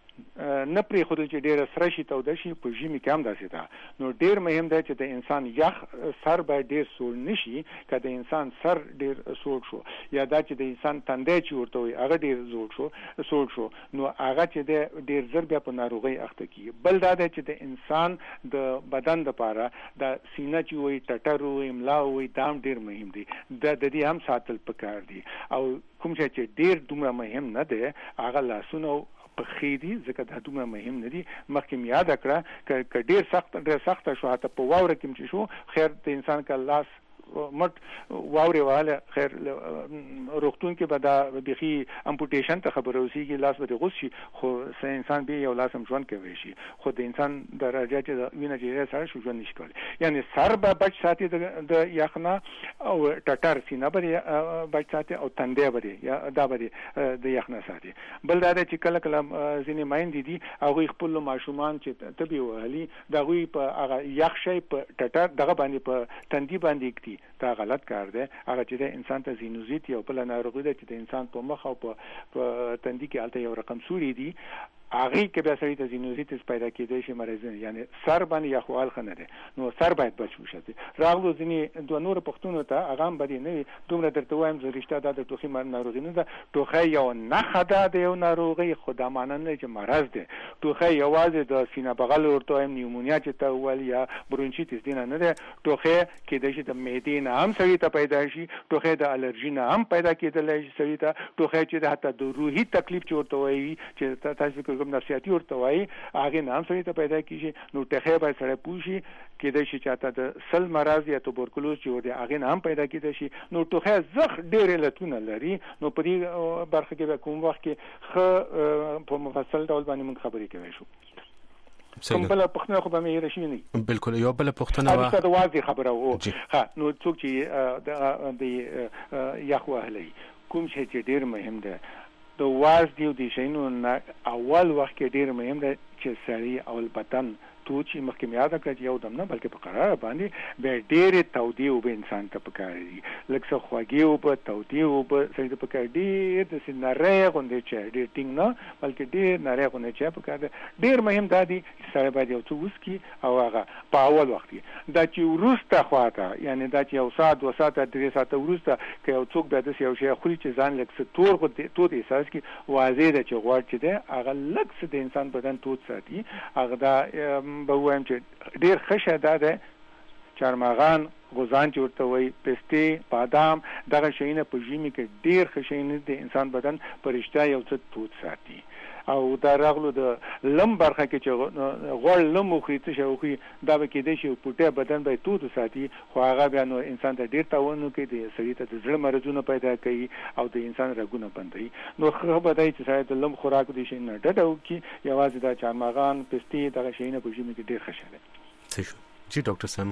نه پرې خودل چې ډېر سره شي توده شي په ژمي کې هم داسې ده نو ډېر مهم دی چې د انسان یخ سر باید ډېر سوړ نشي که د انسان سر ډېر سوړ شو یا دا چې د انسان تندی چې ورته وي هغه ډېر زوړ شو سوړ شو نو هغه چې دی ډېر زر بیا په ناروغۍ اخته کیږي بل دا دی چې د انسان د بدن دپاره د سینه چې وي ټټر وي املا وي دا هم ډېر مهم دی د دې هم ساتل پکار دي او کوم چې ډېر دومره مهم نه دی هغه لاسونه په خېدي ځکه دا دومره مهم نه دي مخکې یاد کړه ک ډېر سخت ډېر سخت شو حتی په واوره کې چې شو خیر د انسان کا لاس مټ واوري واله خیر روغتون کې به دا بيخي امپوټیشن ته خبر اوسېږي لاس به غوسي خو سه انسان به یو لاس هم ژوند کوي شي خو د انسان درجه چې وینه چې سره شو ژوند نشي کولی یعنی سر به بچ ساتي د یخنه او ټټر سینه به بچ ساتي او تندې به یا دا به د یخنه ساتي بل دا چې کله کله ځینې مایندې دي هغه خپل ماشومان چې تبي وهلي دا غوي په هغه یخ شي په ټټر دغه باندې په تندې باندې کړي دا غلط کار دی. هغه چې انسان ته زینوزیت یو بل ناروغي ده چې د انسان په مخ او په تندي کې الته یو رقم سوري دي، هغه کې به سړی ته زینوزیتس پیدا کېدای شي مرزونه، یعنی سر باندې یا خوال خنه ده، نو سر باید بچ وشي. راغلو ځینې دوه نور پښتون ته هغه هم باندې نه دومره درته وایم چې رښتیا دا د ټوخي ناروغي نه ده. ټوخی یو نښه ده د یو ناروغي، خو دا معنی نه چې مرض ده. ټوخی یوازې د سینه بغل ورته وایم نیومونیا چې ته ول یا برونشیتس دینه نه ده. ټوخی کېدای شي د معدې نه هم سړی ته پیدا شي، ټوخی د الرجی نه هم پیدا کېدلی شي سړی ته، ټوخی چې د حتی د روحي تکلیف چې ورته وایي چې تاسو کوم نفسیاتي ورته وایي هغه نه هم سړی ته پیدا کیږي. نو ټوخی باید سړی پوښي کېدای شي چې حتی د سل مرض یا توبرکلوز چې ورته هغه نه هم پیدا کېدای شي. نو ټوخی زخ ډېر علتونه لري. نو په دې برخه کې به کوم وخت کې خ په مفصل ډول باندې موږ خبرې کوي شو. کوم بل پښتنه خو به مې راشي نه بالکل یو بل پښتنه وا دا واضح خبره وو. ها نو څوک چې د د یخو اهلی کوم شي چې ډېر مهم ده د واز دیو د شینو اول وخت کې ډېر مهم ده چې سړی او البتن تو چې مخکې یاد کړی یو دم نه بلکې په قرار باندې به ډېرې تودې اوبه انسان ته پکار دي، لکه څه خوږې اوبه تودې اوبه سړي ته پکار ډېر داسې نری غوندې چای، ډېر ټینګ نه بلکې ډېر نری غوندې چای پکار دی. ډېر مهم دا دی چې سړی باید یو څه وڅښي او هغه په اول وخت کې دا چې وروسته خواته یعنی دا چې یو ساعت دوه ساعته درې ساعته وروسته که یو څوک بیا داسې یو شی خوري چې ځان لږ څه تور غوندې تود احساس کړي، واضح ده چې غوړ چې دی هغه لږ څه د انسان بدن تود ساتي. هغه دا به وایم چې ډېر ښه شی دا دی چارمغان غوزان چې ورته وایي پستې بادام دغه شیونه په ژمي کې ډېر ښه شیونه د انسان بدن په رښتیا یو څه تود ساتي. او دا راغلو د لم برخه کې چې غوړ لم وخوري څه شی وخوري دا به کېدای شي پوټی بدن به تود ساتي، خو هغه بیا نو انسان ته ډېر تاوان کوي، د سړي ته د زړه مرضونه پیدا کوي او د انسان رګونه بندوي. نو ښه به دی چې سړی د لم خوراک دې شي نه ډډه وکړي، یوازې دا چارمغان پستې دغه شیونه په ژمي کې ډېر ښه شی دی. څه شو جی ډاکټر صاحب؟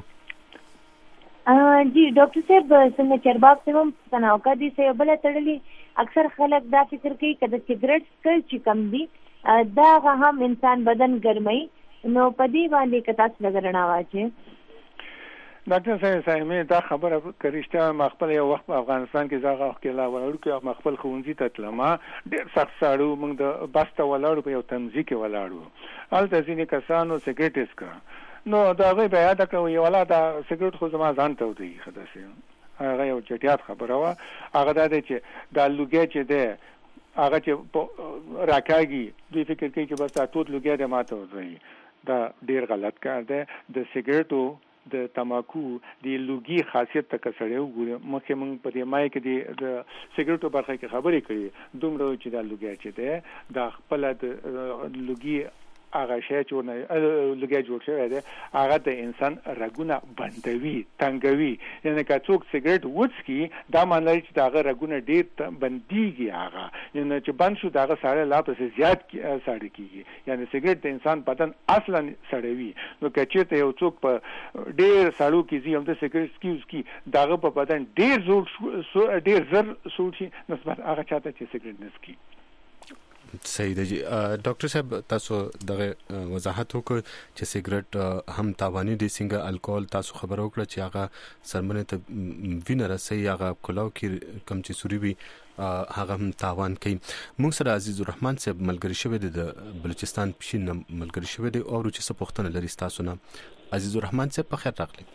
جی ډاکټر صاحب څنګه چرباب صاحب هم تناوکا دي سه بل تړلي اکثر خلک دا فکر کوي کله سیګریټ سکل چې کم دي دا هم انسان بدن ګرمي، نو پدې باندې کتا څه لګرنا واچي. ډاکټر صاحب صاحب دا خبره کریشته مخبل یو وخت په افغانستان کې زغه کې لا وړو کې مخبل خونځي ته تلما ډېر سخت ساړو موږ د بسته ولاړو په یو تمځي کې ولاړو الته ځینې کسانو سیګریټ اسکا نو دا غي بیا دا کوي ولا دا سیګریټ خو زما ځان ته وتی خداسي هغه یو چټیات خبره وا هغه دا چې دا لوګي چې ده هغه چې راکاږي دوی فکر کوي چې بس تاسو لوګي د ماته وځي، دا ډیر غلط کار دی. د سیګریټو د تماکو د لوګي خاصیت ته کسړې وګورئ مخکې موږ په دې مای کې د سیګریټو برخه کې خبرې کړې دومره چې دا لوګي چې ده دا خپل د لوګي هغه شی چې ونه لګي جوړ شوی دی هغه د انسان رګونه بندوي تنګوي، یعنی که څوک سیګریټ وڅکي دا معنی چې دا هغه رګونه ډیر بنديږي، هغه یعنی چې بند شو دا هغه ساړه لا پسې زیات ساړه کیږي، یعنی سیګریټ د انسان بدن اصلا سړوي. نو که چېرته یو څوک په ډیر ساړو کې زی هم د سیګریټ سکیوز کی داغه په بدن ډیر زور ډیر زر سوچي نسبت هغه چاته چې سیګریټ نسکی. صحیح دی ډاکټر صاحب تاسو دغه وضاحت وکړ چې سیګریټ هم تاواني دي څنګه الکول تاسو خبرو وکړه چې هغه سرمنه ته وینه رسي هغه کلاو کې کم چې سوري وي هغه هم تاوان کوي. موږ سره عزیز الرحمن صاحب ملګری شوی دی د بلوچستان پښین ملګری شوی دی او چې څه پوښتنه لري تاسو نه. عزیز الرحمن صاحب په خیر راغلی.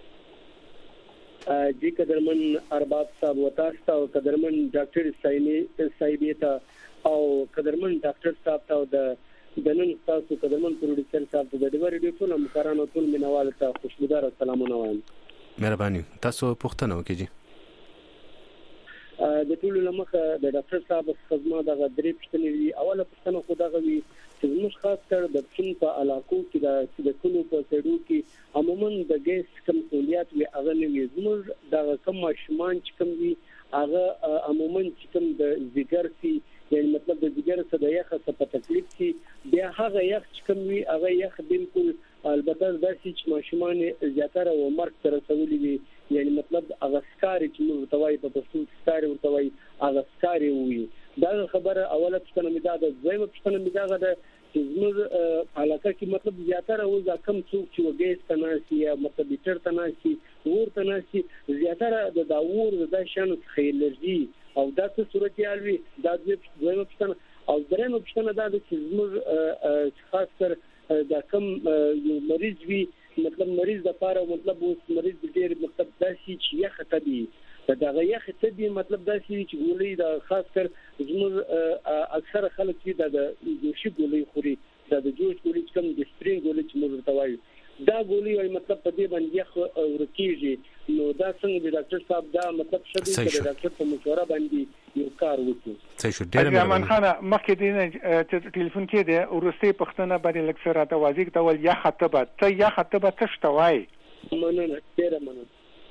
جی قدرمن ارباب صاحب وتاستا او قدرمن ډاکټر سايني سايبيتا او قدرمن ډاکټر صاحب ته د دنن تاسو قدرمن پروډوسر صاحب ته د ډیور ډیو ټول مکرانو ټول مینوال ته خوشبودار سلامونه وایم. مهرباني تاسو پوښتنه وکړئ. د ټول لمخه د ډاکټر صاحب خدمت د غدري پښتنې وی اوله پښتنه خو دا غوي چې موږ خاص کر د چین په علاقو کې د د کلو په سړو کې عموما د ګیس کم سہولیات وی هغه نه وي، زموږ د کم ماشومان چې کم وي هغه عموما چې کم د زیګر سي یعنی مطلب د زیګر څخه د یخ څخه په تکلیف سي بیا هغه یخ چې کم وي هغه یخ بالکل البته داسې چې ماشومان زیاتره و مرګ سره رسولي وي، یعنی مطلب هغه سکاري چې موږ توای په پښتو سکاري ورتوي هغه سکاري وي. دا خبره اوله پښتنه مې دا د زویم پښتنه مې دا ده چې زموږ علاقه کې مطلب زیاتره او دا کم څوک چې وګیس تناسي یا مطلب بیټر تناسي ور تناسي زیاتره د داور د شان خیلرجی او دا څه صورت یالوي دا د دویمه پښتنه او درېمه پښتنه دا چې زموږ خاص کر دا کم یو مریض وي مطلب مریض د پاره مطلب اوس مریض ډیر مطلب داسي چې یخ تبي دا غیخ تبي مطلب داسي چې ګولې دا خاص کر زموږ اکثر خلک چې دا د شي ګولې خوري دا د جوش ګولې کم د سپرین ګولې چې موږ توایو دا ګولې وي مطلب په دې باندې یخ ورکیږي نو دا څنګه د ډاکټر صاحب دا مطلب شدي چې ډاکټر په مشوره باندې یو کار وکړي. صحیح شو. ډېر مننه خان مخکې دې ټلیفون کې دی ورسته پښتنه باندې لکسره ته واځي ته ول یا خطبه ته یا خطبه تشتوي. مننه ډېر مننه.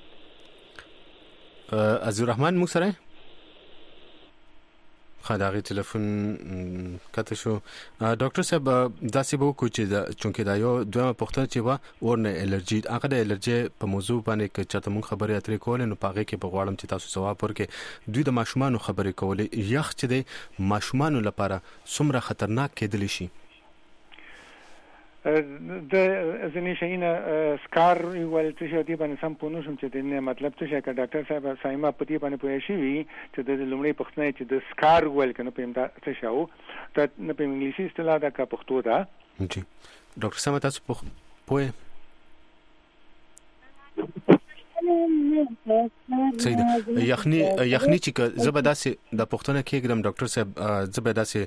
عزیز الرحمن مو سره خدای ټلیفون کته شو. ډاکټر صاحب دا سی بو کوچ دا چونکه دا یو دوه پختنه چې وا ورنه الرجی هغه د الرجی په موضوع باندې چې چاته مون خبرې اترې کول نو پاغه کې په غواړم چې تاسو ثواب ورکې دوی د ماشومان خبرې کولې یخ چې د ماشومان لپاره څومره خطرناک کېدلی شي. د ځنې شینه سکار ول څه دی باندې سم پونه شم چې د مطلب څه شي ک ډاکټر صاحب سایما پتی باندې پوه شي چې د لومړی پښتنه چې د سکار ول کنه په امدا څه شاو ته نه په انګلیسي اصطلاح دا کا پښتو دا جی ډاکټر صاحب تاسو پوه صحیح ده. یخنی یخنی چې زبرداسته د پښتنه کې ګرام ډاکټر صاحب زبرداسته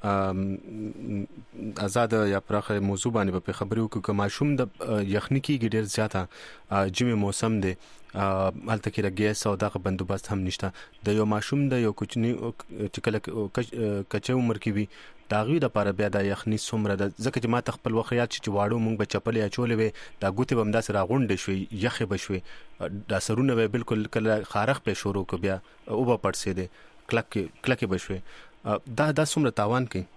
آزاد یا پرخه موضوع باندې په خبرو کې ماشوم د یخنی کې ډیر زیاته جمی موسم دی حالت کې راګیس او دغه بندوبست هم نشته د یو ماشوم د یو کوچنی چې کله کچه عمر کې وي داغوی د لپاره بیا د یخنی څومره د ځکه چې ما تخپل وخیات چې واړو مونږ به چپلې اچولې وي دا ګوتې بم داس راغونډې شوې یخې بشوي دا سرونه به بالکل کله خارخ په شروع کو بیا او به پړسې دي کلک کلک بشوي دا د څومره تاوان کوي.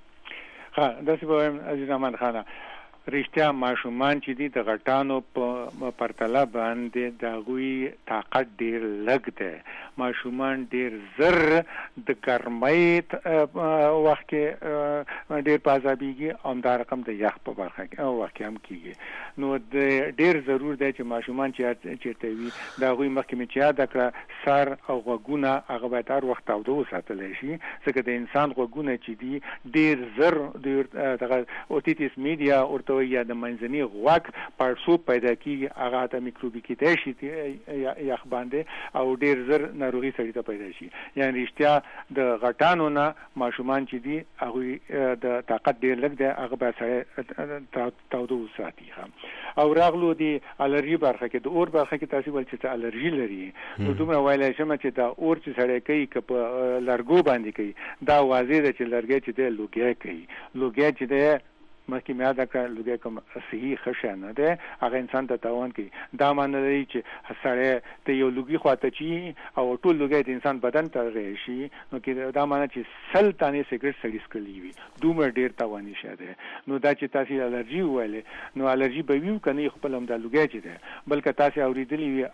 ها دا څه وایم عزیز رحمان خان رښتیا ماشومان چې دي د غټانو په پرتله باندې د غوي طاقت ډیر لږ دی. ماشومان ډیر زر د ګرمۍ وخت کې ډیر پازابيږي او دا رقم د یخ په برخه کې او وخت هم کیږي نو د ډیر ضرور دی چې ماشومان چې چیرته وي د غوي مخکې چې دا کړ سر او غوګونه هغه به تر وخت او دوه ساتل شي ځکه د انسان غوګونه چې دي ډیر زر د اوټیټیس میډیا او یا د منځني غوږ پړسو پیدا کیږي هغه د میکروبي کې د شي یخ باندې او ډیر زر ناروغي سړی ته پیدا شي. یعنی رښتیا د غټانو نه ماشومان چې دي هغه د طاقت ډیر لږ دی هغه به سړی تاودو ساتي. او راغلو دی الرجی برخه کې د اور برخه کې تاسو ول چې الرجی لري نو دومره ویلای شم چې دا اور چې سړی کوي ک په لرګو باندې کوي دا واضح ده چې لرګي چې د لوګي کوي لوګي چې د مکه میا دا کار لږه کوم صحیح خشه نه ده هغه انسان ته تاوان کوي. دا معنی دی چې سړی ته یو لږی خواته چی او ټول لږه د انسان بدن ته راشي نو کې دا معنی چې سل تانه سیګریټ سړی سکلی وي دومره ډیر تاواني شه نو دا چې تاسو الرجی وایله نو الرجی به ویو کني خپل هم د لږه چي ده بلکې تاسو اوریدلی وي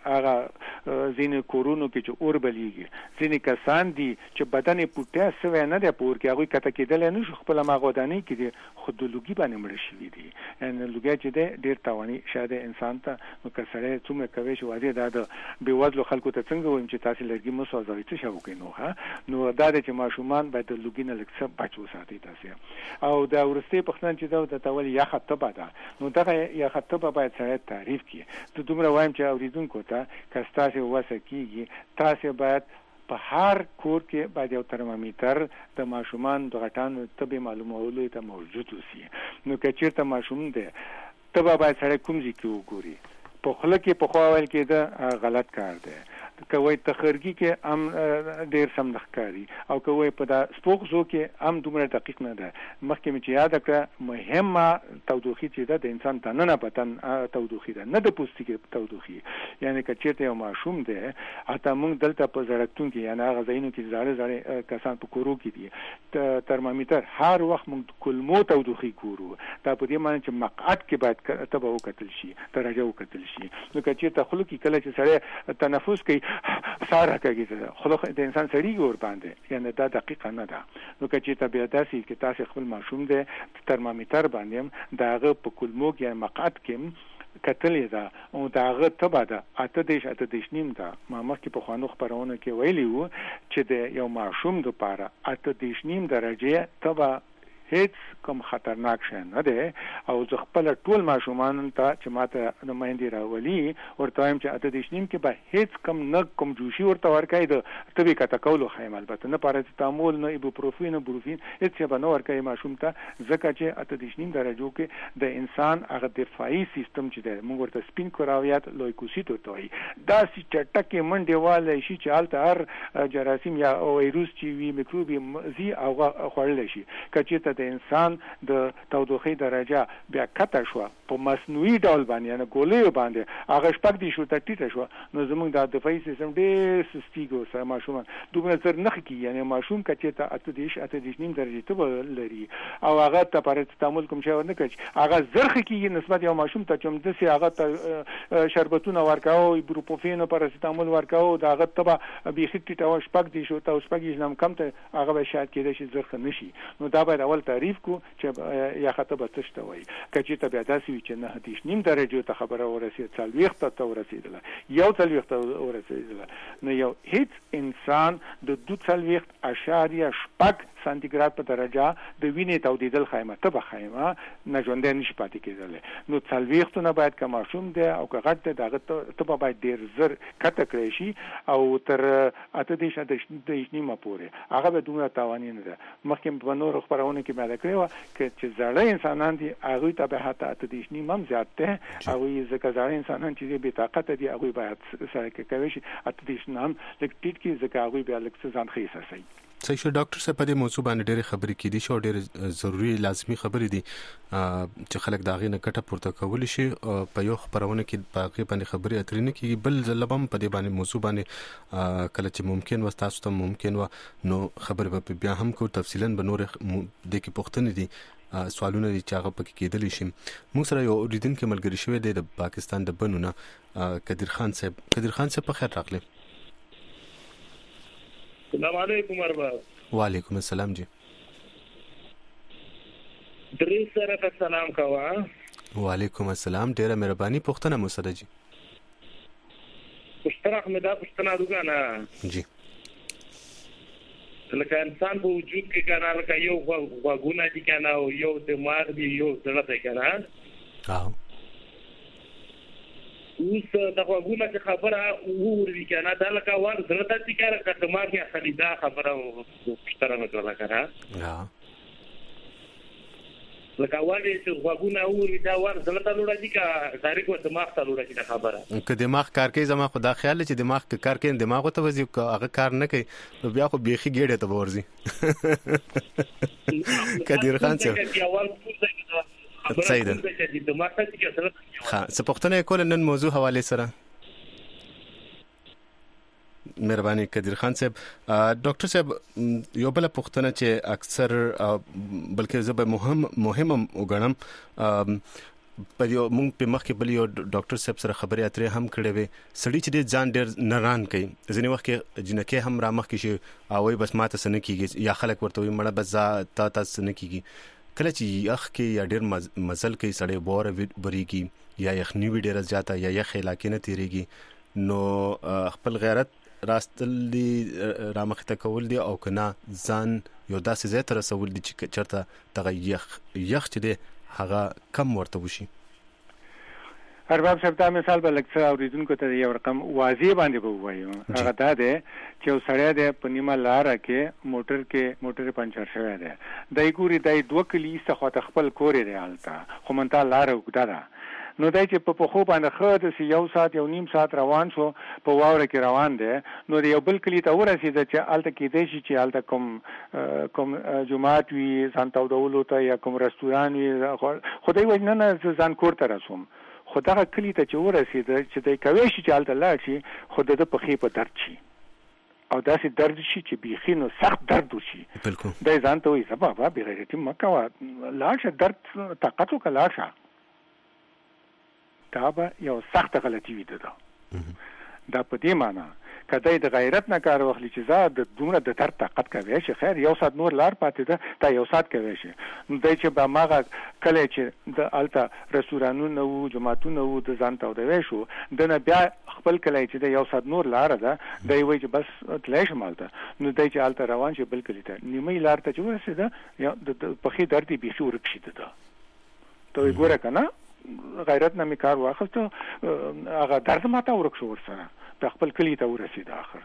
هغه زین کورونو کې چې اور بلیږي ځینې کسان دي چې بدن پټه سوي نه ده پور کې هغه کته کېدل نه شو خپل ما غودانی کې خود لږی مړ شي دي ان لږه چې ده ډیر تاواني شاده انسان ته نو کسره څومره کوي چې وادي دا د بیوازلو خلکو ته څنګه ویم چې تاسو لږی مو سوځوي څه شو کوي نو ها نو دا چې ماشومان باید لږی نه لږ بچو ساتي تاسو او دا ورسته پښتون چې دا د تول یا خطبه ده نو دا یا خطبه باید سره تعریف کړي ته دومره وایم چې اوریدونکو ته کستاسه وسه کیږي تاسو باید په هر کور کې باید یو ترمامیټر د ماشومان د غټانو طبي معلوماتو ته موجود وي نو که چیرته ماشوم دی تبه باید سره کوم ځای کې وګوري په خله کې په خواول کې دا غلط کار دی کوي تخرګي کې ام ډیر سم نخکاری او کوي په دا سپوږزو کې ام دومره دقیق نه ده مخکې مې چې یاد کړه مهمه تودوخي چې ده د انسان ته نه پتن تودوخي ده نه د پوستکي تودوخي یعنی که چیرته یو ماشوم ده اته موږ دلته په زړکتون کې یعنی هغه ځایونو کې زړه زړه کسان په کورو کې دي ترمامیټر هر وخت موږ کلمو تودوخي ګورو دا په دې معنی چې مقعد کې باید تبه وکتل شي درجه وکتل شي نو که چیرته خلک کله چې سره تنفس کوي ساره کوي خو د انسان سړي ور باندې یعنی دا دقیقه نه ده. نو که چې طبيعت داسي کې تاسو خپل ماشوم د ترمامیټر باندې داغه په کولمو کې مقعد کې کتلې ده او داغه تبا ده اته دیش اته دیش نیم ده. ما مخکې په خوانو خبرونه کې ویلی وو چې د یو ماشوم لپاره اته دیش نیم درجه تبا هیڅ کوم خطرناک شي نه ده. او زه خپل ټول ماشومان ته چې ماته نمائندې راولي ورته وایم چې اته دیش نیم کې به هیڅ کم نه کوم جوشي ورته ورکای د طبي کته کولو خیم البته نه پاراسټامول نه ایبوپروفین نه بروفین هیڅ به نه ورکای ماشوم ته ځکه چې اته دیش نیم درجو کې د انسان هغه دفاعي سیستم چې ده موږ ورته سپین کراویات لویکوسیت ورته وایي دا سي چټکه منډه واله شي چې الته هر جراثیم یا وایروس چې وي میکروبي زی او خورل شي کچې د انسان د تودوخه درجه بیا کته شو په مصنوعي ډول باندې نه ګولې باندې هغه شپږ دي شو ته ټیټه شو نو زموږ د دفاعي سیستم ډېر سستیګو سره ماشوم دومره زر نه کی یعنی ماشوم کچې ته اته دیش اته دیش نیم درجه ته لري او هغه ته پاراسټامول کوم شی ورنه کوي هغه زرخ کیږي نسبت یو ماشوم ته چې د سي هغه ته شربتونه ورکاو ایبروپروفین او پاراسټامول ورکاو دا هغه ته به خټی ته شپږ دي شو ته شپږ یې نام کم ته هغه به شاید کېده شي زرخ نشي. نو دا باید اول تعریف کو چې یا خطه به تشته وای کچې ته بیا داسې وي چې نه هدیش نیم درجه ته خبره ورسید څلويخت ته ورسیدله یو څلويخت ته ورسیدله نو یو هیڅ انسان د دوه څلويخت اشاریه شپږ سانتیګراد په درجه د وینې تودیدل خایمه ته به خایمه نه ژوندې نشي پاتې کېدل. نو څلويخت نه باید که ماشوم دی او که غټ دی دغه ته باید ډیر زر کته کړی شي او تر اته دیش د نیمه پورې هغه به دومره تاواني نه ده. مخکې په نور خبرونه کې مې کړو چې زړه انسانان دي هغه ته به حتی اته دیش نیمه هم زیات ده او ځکه زړه انسانان چې به طاقت دي هغه باید سره کوي شي اته دیش نام لکه ټیټ کې ځکه هغه به لکه ځان خېسه سي. صحیح شو ډاکټر صاحب په دې موضوع باندې ډېرې خبرې کېدي شو ډېر ضروری لازمي خبرې دي چې خلک دا غي نه کټه پورته کول شي په یو خبرونه کې باقي باندې خبرې اترې نه کیږي بل ځلبم په دې باندې موضوع باندې کله چې ممکن و تاسو ته ممکن و نو خبر به بیا هم کو تفصیلا به نور د کې پوښتنې دي سوالونه دي چې هغه پکې کېدلی شي. موږ سره یو اوریدونکو ملګری شوی دی د پاکستان د بنونه قدیر خان صاحب. قدیر خان صاحب په خیر راغلی. السلام علیکم ارباب. وعلیکم السلام جی. درې سره سلام کوا. وعلیکم السلام ډیره مهرباني پوښتنه مو سره جی. پښتنه احمد پښتنه دغه جی لکه انسان په وجود کې کنه لکه یو غوګونه دي کنه او یو دماغ دی یو زړه دی کنه او اوس دا غوګونه چې خبره ووري کنه دا لکه ور زړه ته کار کوي دماغ یې خلیدا خبره پښتنه نه کوله کنه ها لکه وایي چې غوګونه ووري دا ور زړه ته لوړ دي کا ډایرکټ و دماغ ته لوړ دي خبره که دماغ کار کوي زما خدا خیال چې دماغ کار کوي دماغ ته وځي هغه کار نه کوي نو بیا خو بيخي ګډه ته ورځي. قدیر خان صاحب صحیح ده. ها څه پوښتنه کول نن موضوع حواله سره مهرباني قدیر خان صاحب. ډاکټر صاحب یو بل پوښتنه چې اکثر بلکې زه به مهم مهم وګڼم په یو مونږ په مخ کې بل یو ډاکټر صاحب سره خبرې اترې هم کړې وې سړی چې ځان ډېر نران کوي ځینې وخت کې جنکه هم را مخ کې شي او وای بس ماته سن کیږي یا خلک ورته وي مړه بس تا تاسو نه کیږي کله چې یخ کې یا ډېر مزل کوي سړی بور بریږي یا یخنی وی ډېر زیاته یا یخ علاقې نه تیریږي نو خپل غیرت راستلی رامخته کول دي او کنا ځان یو داسې ځای ته رسول دي چې چرته دغه یخ یخ چې دی هغه کم ورته وشي. ارباب صاحب دا مثال به لکه اوریدونکو ته یو رقم واضح باندې به وایو هغه دا دی چې یو سړی دی په نیمه لاره کې موټر کې موټر پنچر شوی دی دای ګوري دای دوه کلی څخه خپل کور یې حالته خو منته لاره وګدا ده نو دای چې په خو باندې خو د یو ساعت یو نیم ساعت روان شو په واوره کې روان دی نو یو بل کلی ته ورسید چې الته کې دی چې الته کوم کوم جمعات وی سانتاو دولو ته یا کوم رستوران وی خدای وجه نه ځان کور ته رسوم خو دا کلی ته چې ورسید چې دای کوي چې الته لاړ شي خو د په خې په درد شي او داسې درد شي چې بيخي نو سخت درد وشي بالکل دای ځان ته وي سبب به غیرتی مکه وا لاړ درد طاقت وکړه شه دا به یو سخت غلطي وي ده دا په دې معنی کله د غیرت نه کار واخلي چې زه د دومره د تر طاقت کوي چې خیر یو سات نور لار پاتې ده تا یو سات کوي شي نو دای چې به ماغه کله چې د التا رستورانونو او جماعتونو او د ځان ته دوی شو دنه بیا خپل کله چې د یو سات نور لار ده دای وای چې بس تلای شمالته نو دای چې التا روان شي بل کلی ته نیمه لار ته چې ورسېده یا د پخې درتي بيخي ورکشي ده ته ګوره کنه غیرت نه می کار واخسته هغه درد ماته ورکشو ورسره د خپل کلی ته ورسېد اخر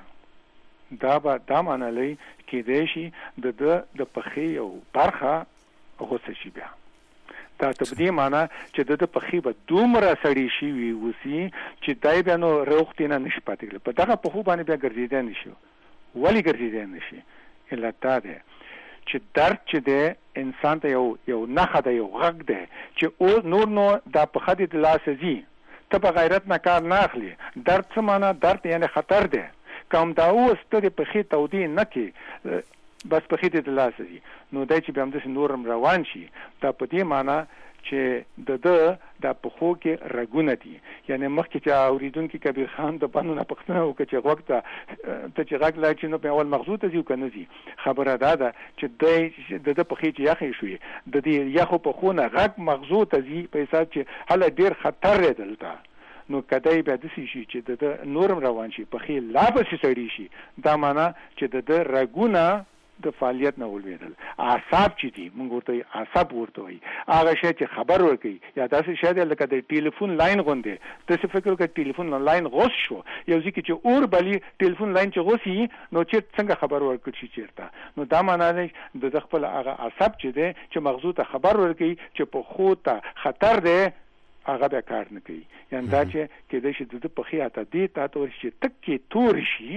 دا به دا معنی کې دی شي د د پخې او برخه غوسه شي بیا دا ته دې معنی چې د پخې به دومره سړی شي وي وسی چې دای بیا نو روغتینه نشي پاتې په دغه په خو باندې بیا ګرځیدل نشي ولی ګرځیدل نشي الا تا ده چې درد چې دی انسان ته یو یو نخه ده یو غږ ده چې او نور نو دا په خدي د لاسه زی ته په غیرت نه کار نه اخلي درد څه معنی درد یعنی خطر ده کوم دا اوسته په خې تودي نه کې بس په خې د لاسه زی نو دای چې به هم د نورم روان شي دا په دې معنی چې د د د په خو کې رګونه دي یعنی مخکې چې اوریدونکو کبیر خان د بانو نه پښتنه او چې وخت ته چې غږ لا چې نو په اول مغزوته دي کنه دي خبره ده ده چې د د په خې چې یخې شوې د دې یخو په خو نه غږ مغزوته دي په حساب چې هله ډیر خطر دی دلته نو کدی به د شي چې د نورم روان شي په خې لا به سړی شي دا معنی چې د رګونه د فعالیت نه ولویدل اعصاب چې دي موږ ورته اعصاب ورته وي هغه شی چې خبر ورکي یا داسې شی دی لکه د ټلیفون لاین غونډه د څه فکر کوي ټلیفون لاین غوس شو یو ځکه چې اور بلی ټلیفون لاین چې غوسي نو چې څنګه خبر ورکړي چیرته نو دا معنی دی د خپل هغه اعصاب چې دی چې مغزو ته خبر ورکي چې په خو ته خطر دی هغه به کار نه کوي یعنی دا چې کله چې د پخې اته دی تاسو چې تکې تور شي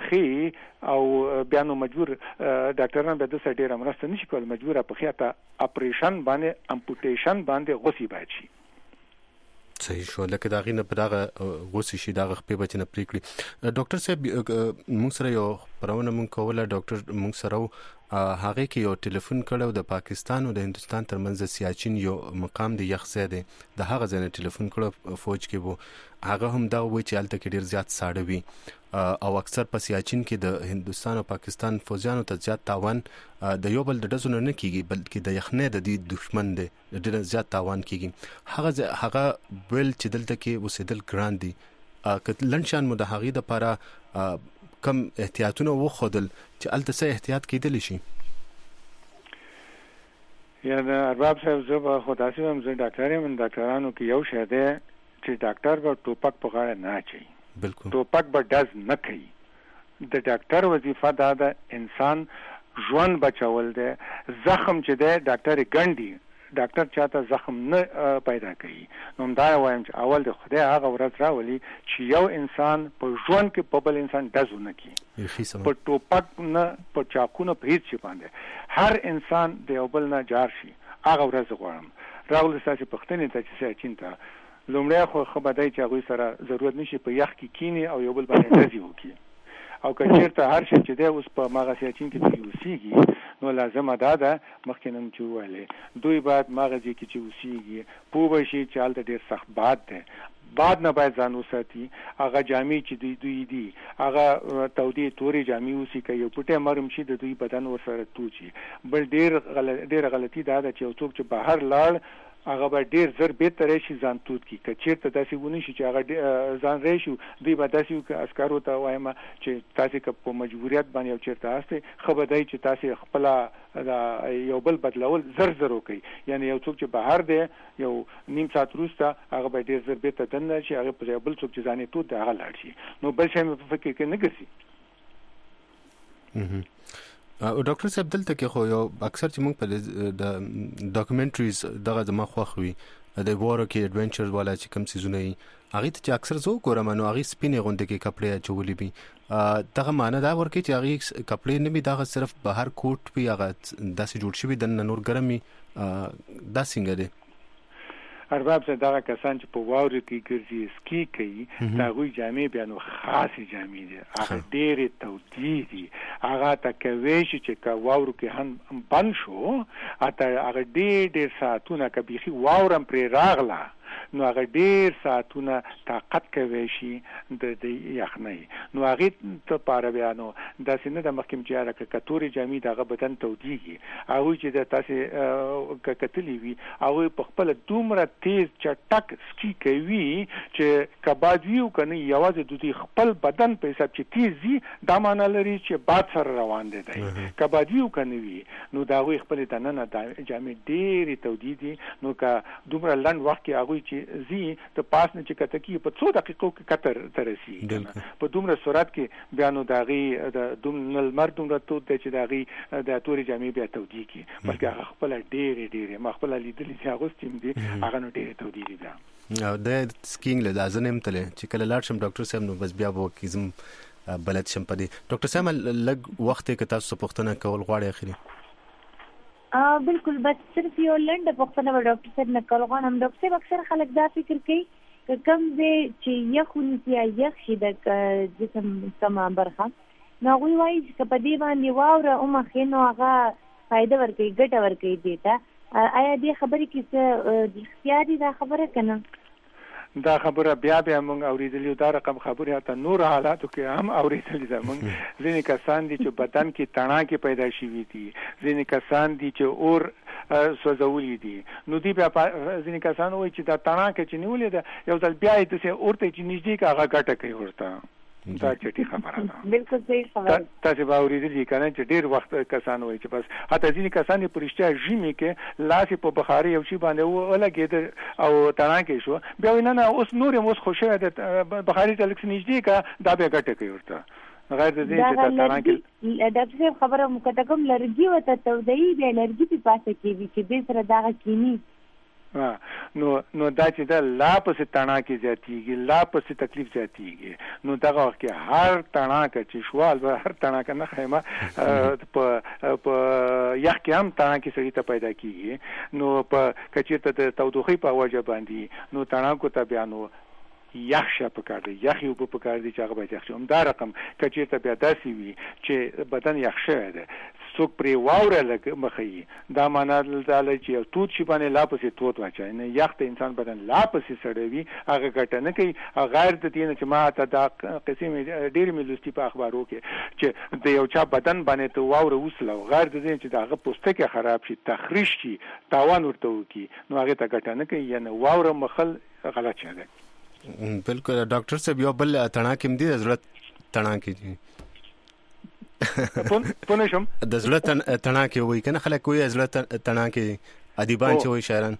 پخې او بیا نو مجبور ډاکټران به د سړي رامرسته نشي کول مجبور پخې اته اپریشن باندې امپوټیشن باندې غوسی باید شي صحیح شو لکه دا غینه په دغه غوسی شي دغه خپې بچنه پریکړي ډاکټر صاحب موږ سره یو پرونه موږ کوله ډاکټر موږ سره هغه کې یو ټلیفون کړو د پاکستان او د هندستان ترمنځ سیاچین یو مقام دی یخ زده د هغه ځنه ټلیفون کړو فوج کې وو هغه هم دا وایي چې الته کې ډیر زیات ساړه وي او اکثر په سیاچین کې د هندستان او پاکستان فوجانو ته زیات تاوان د یو بل د دزونه نه کیږي بلکې د یخنې د دې دښمن دی ډیر زیات تاوان کیږي هغه هغه بل چې دلته کې وسیدل ګران دي که لنشان مو د هغې دپاره کم احتیاطونه وخدل چې الته څه احتیاط کېدلی شي یا د ارباب صاحب زه به خو داسې هم زه ډاکټر یم ډاکټرانو کې یو شی دی چې ډاکټر به ټوپک په غاړه نه اچوي بالکل ټوپک به ډز نه کوي د ډاکټر وظیفه دا ده انسان ژوند بچول دی زخم چې دی ډاکټر ګنډي ډاکټر چاته زخم نه پیدا کوي نو دا وایم چې اول د خدای هغه ورځ راولي چې یو انسان په ژوند کې په بل انسان دزونه کوي په ټوپک نه په چاقو نه په هیڅ شي باندې هر انسان د یو بل نه جار شي هغه ورځ غواړم راول تاسو پښتنې ته چې سچین ته لومړی خو خبردای چې هغه سره ضرورت نشي په یخ کې کینی او یو بل باندې دزي وکي او که چیرته هر شي چې دی اوس په ماغه سیاچین کې دی اوسېږي نو لازمه ده ده مخکې نن چې وایي دوی باید ماغه کې چې اوسېږي پوه شي چې حالت ډیر سخت باد ده بعد نه باید ځان وساتي هغه جامې چې دوی دوی دي هغه تودي توري جامې وسی کوي یو پټه مرم شي د دوی بدن ورسره توچی بل ډیر غلط ډیر غلطي ده چې یو څوک چې بهر لاړ هغه به ډیر زر به تر شي ځان توت کی کچیر ته داسې ونی شي چې هغه ځان ریشو دوی به داسې عسکرو ته وایم چې تاسو که په مجبوریت باندې او چیرته هسته خبردای چې تاسو خپل یو بل بدلول زر زر کوي یعنی یو څوک چې بهر دی یو نیم ساعت وروسته هغه به ډیر زر به ته دنه شي هغه په یو بل څوک چې ځانې توت هغه لاړ شي نو بل شي په فکر کې نه ګرځي او ډاکټر صاحب دلته کې خو یو اکثر چې موږ په د ډاکومنټریز دغه زما خوښوي د واره کې ایڈونچر والا چې کوم سيزونه یې هغه ته چې اکثر زه ګورم نو هغه سپینې غونډه کې کپڑے چولې بي دغه معنی دا ورکه چې هغه کپڑے نه بي دغه صرف بهر کوټ بي هغه داسې جوړ شوی د نور ګرمي دا څنګه دی ارباب څه دغه کسان چې په واورو کې ګرځي سکی کوي دا غوي جامې بیا نو خاصه جامې دي هغه ډېرې تودې دي هغه تا کوي چې کا واورو کې هم بند شو اته هغه ډېر ډېر ساعتونه کبيخي واورم پر راغله نو هغه ډیر ساعتونه طاقت کوي شي د یخنۍ نو هغه ته پاره بیانو د سینې د مخکم چې هغه کتوري جامې دغه بدن توديږي هغه چې د تاسو کتلې وي هغه په خپل دومره تیز چټک سکی کوي چې کبادیو کنه یوازې د خپل بدن په حساب چې تیزي دا معنی لري چې باد سره روان دي کبادیو کنه وي نو دا هغه خپل دننه جامې ډېری توديدي نو کا دومره لند وخت کې هغه چې زی ته پاس نه چې کته کې په څو دقیقو کې کتر ترسي په دومره سرعت کې بیانو داغي د دومره مردوم راتو ته چې داغي د توري جامې بیا تودي کې بلکې هغه خپل ډېری ډېری ما خپل لیدلې چې هغه ستیم دي هغه نو ډېری تودي دي او د سکینګ له ځنم تل چې کله لاړ شم ډاکټر صاحب نو بس بیا وو کیزم بلد شم پدې ډاکټر صاحب لګ وخت کې تاسو پوښتنه کول غواړئ اخري اه بالکل بس صرف یو لنډه پوښتنه و ډاکټر صاحب نه کول غواړم ډاکټر صاحب اکثر خلک دا فکر کوي چې کوم دې چې یخونی یا یخ شي د جسم سم برخه نو غوي وایي چې په دې باندې واوره او مخې نو هغه فائدہ ورکوي ګټه ورکوي دیتا آیا دې خبرې کې څه اختیاري دا خبره کنه دا خبره بیا بیا موږ اوریدلې دا رقم خبره ته نور حالاتو کې هم اوریدلې ده موږ ځینې کسان دي چې بدن کې تڼاکې پیدا شوي دي ځینې کسان دي چې اور سوځولې دي نو دی بیا ځینې کسان وایي چې دا تڼاکې چې نیولې ده یو ځل بیا یې داسې اور ته چې نږدې که هغه ګټه کوي ورته دا چټي خبره ده بالکل صحیح خبره تاسو به اوریدلې کنه چې ډیر وخت کسان وایي چې بس حتی ځینې کسان په رښتیا ژمي کې لاس په بخاري یو شی باندې ولګید او تڼاکې شو بیا نه نه اوس نور هم اوس خوشاله ده بخاري ته لکه نږدې کا دا به ګټه کوي ورته غیر د دې چې تڼاکې ډاکټر صاحب خبره مکته کوم لرګي وته تودای به لرګي په پاسه کې چې دې سره دا کینی نو نو دا چې دا لا پسې تڼاکې زیاتیږي لا پسې تکلیف زیاتیږي نو دغه وخت کې هر تڼاکه چې شوال به هر تڼاکه نه خیمه په په یخ کې هم تڼاکې سړي ته پیدا کیږي نو په کچېرته د تودوخې په وجه باندې نو تڼاکو ته بیا نو یخ شه پکار دی یخ یو په پکار دی چې هغه به یخ شي هم دا رقم کچېرته بیا داسې وي چې بدن یخ شوی دی څوک پرې واوره لګ مخې دا معنا دا چې یو توت شي باندې لا پسې توت واچای نه یخ ته انسان بدن لا پسې سړوي هغه ګټه نه کوي غیر د دې چې ما ته دا قسم ډېر ملوستي په اخبارو کې چې د یو چا بدن باندې ته واوره وسلو غیر د دې چې داغه پوستکی خراب شي تخریش شي تاوان ورته وکي نو هغه ته ګټه نه کوي یعنی واوره مخل غلط شه ده بالکل ډاکټر صاحب یو بل تڼاکې مدي ضرورت تڼاکې پونه شم د زړه تڼاکې وای کنه خلک وای زړه تڼاکې ادیبان چې وای شاعران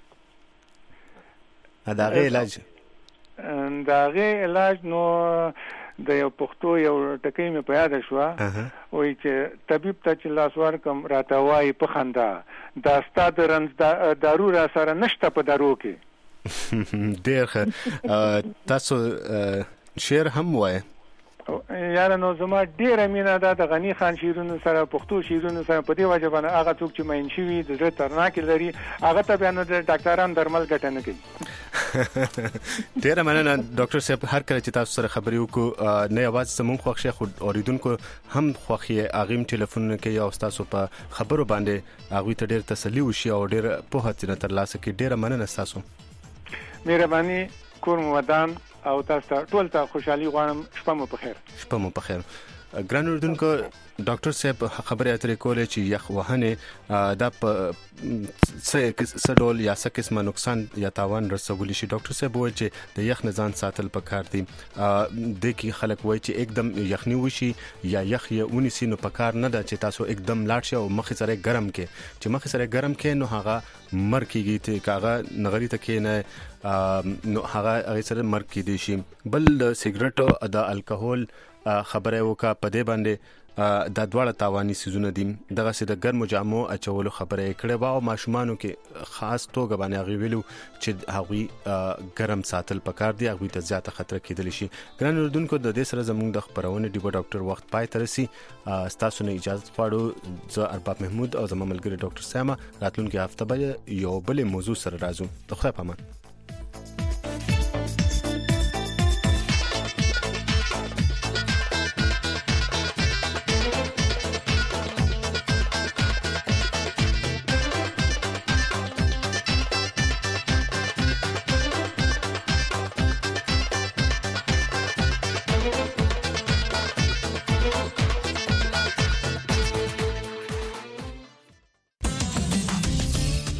اداغه علاج داغه علاج نو د یو پښتو یو ټکی مې په یاد شو وای چې طبيب ته چې لاس ورکم راته وای په خندا دا ستاد رنځ دارو را سره نشته په دارو کې ډیر ښه تاسو شعر هم وای یاره نو زما ډیره مینه ده د غنی خان شیرونو سره پښتو شیرونو سره په دې وجه باندې هغه څوک چې مین شي د زړه ترناکې لري هغه ته بیا نو د ډاکټرانو درمل ګټه نه کوي ډیره مننه ډاکټر صاحب هر کله چې تاسو سره خبرې وکړو نه یوازې زموږ خوښ شي اوریدونکو هم خوښي اغیم ټلیفون کې او تاسو په خبرو باندې هغه ته ډیر تسلی وشي او ډیر په هڅه تر لاسه کې ډیره مننه تاسو مهرباني کور ودان او تاسو ټول ته خوشحالي غواړم شپه مو په خیر شپه مو په خیر ګران اوردونکو ډاکټر صاحب خبرې اترې کولې چې یخ وهنه دا په څه ډول یا څه قسمه نقصان یا تاوان رسولی شي ډاکټر صاحب وایي چې د یخ نه ځان ساتل پکار دي د کی خلک وایي چې एकदम یخنی وشي یا یخ یې ونیسي نو پکار نه ده چې تاسو एकदम لاړ شئ او مخ سره ګرم کې چې مخ سره ګرم کې نو هغه مر کیږي ته کاغه نغری ته کې نه نو هغه هغه سره مر کې دي شي بل د سیګریټ د الکوهول خبره وکا په دې باندې د دواړه تاواني سيزونه دي دغه سي د ګرمو جامو اچولو خبره کړې و او ماشومانو کې خاص توګه باندې غویلو چې هغوی ګرم ساتل پکار دي هغوی ته زیاته خطر کېدل شي ګران اوردونکو د دې سره زموږ د خبرونه ډیپو ډاکټر وخت پای ترسي تاسو نه اجازه غواړو زه ارباب محمود او زموږ ملګری ډاکټر ساما راتلونکي هفته به یو بل موضوع سره راځو د خدای په امان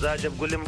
رجب ګل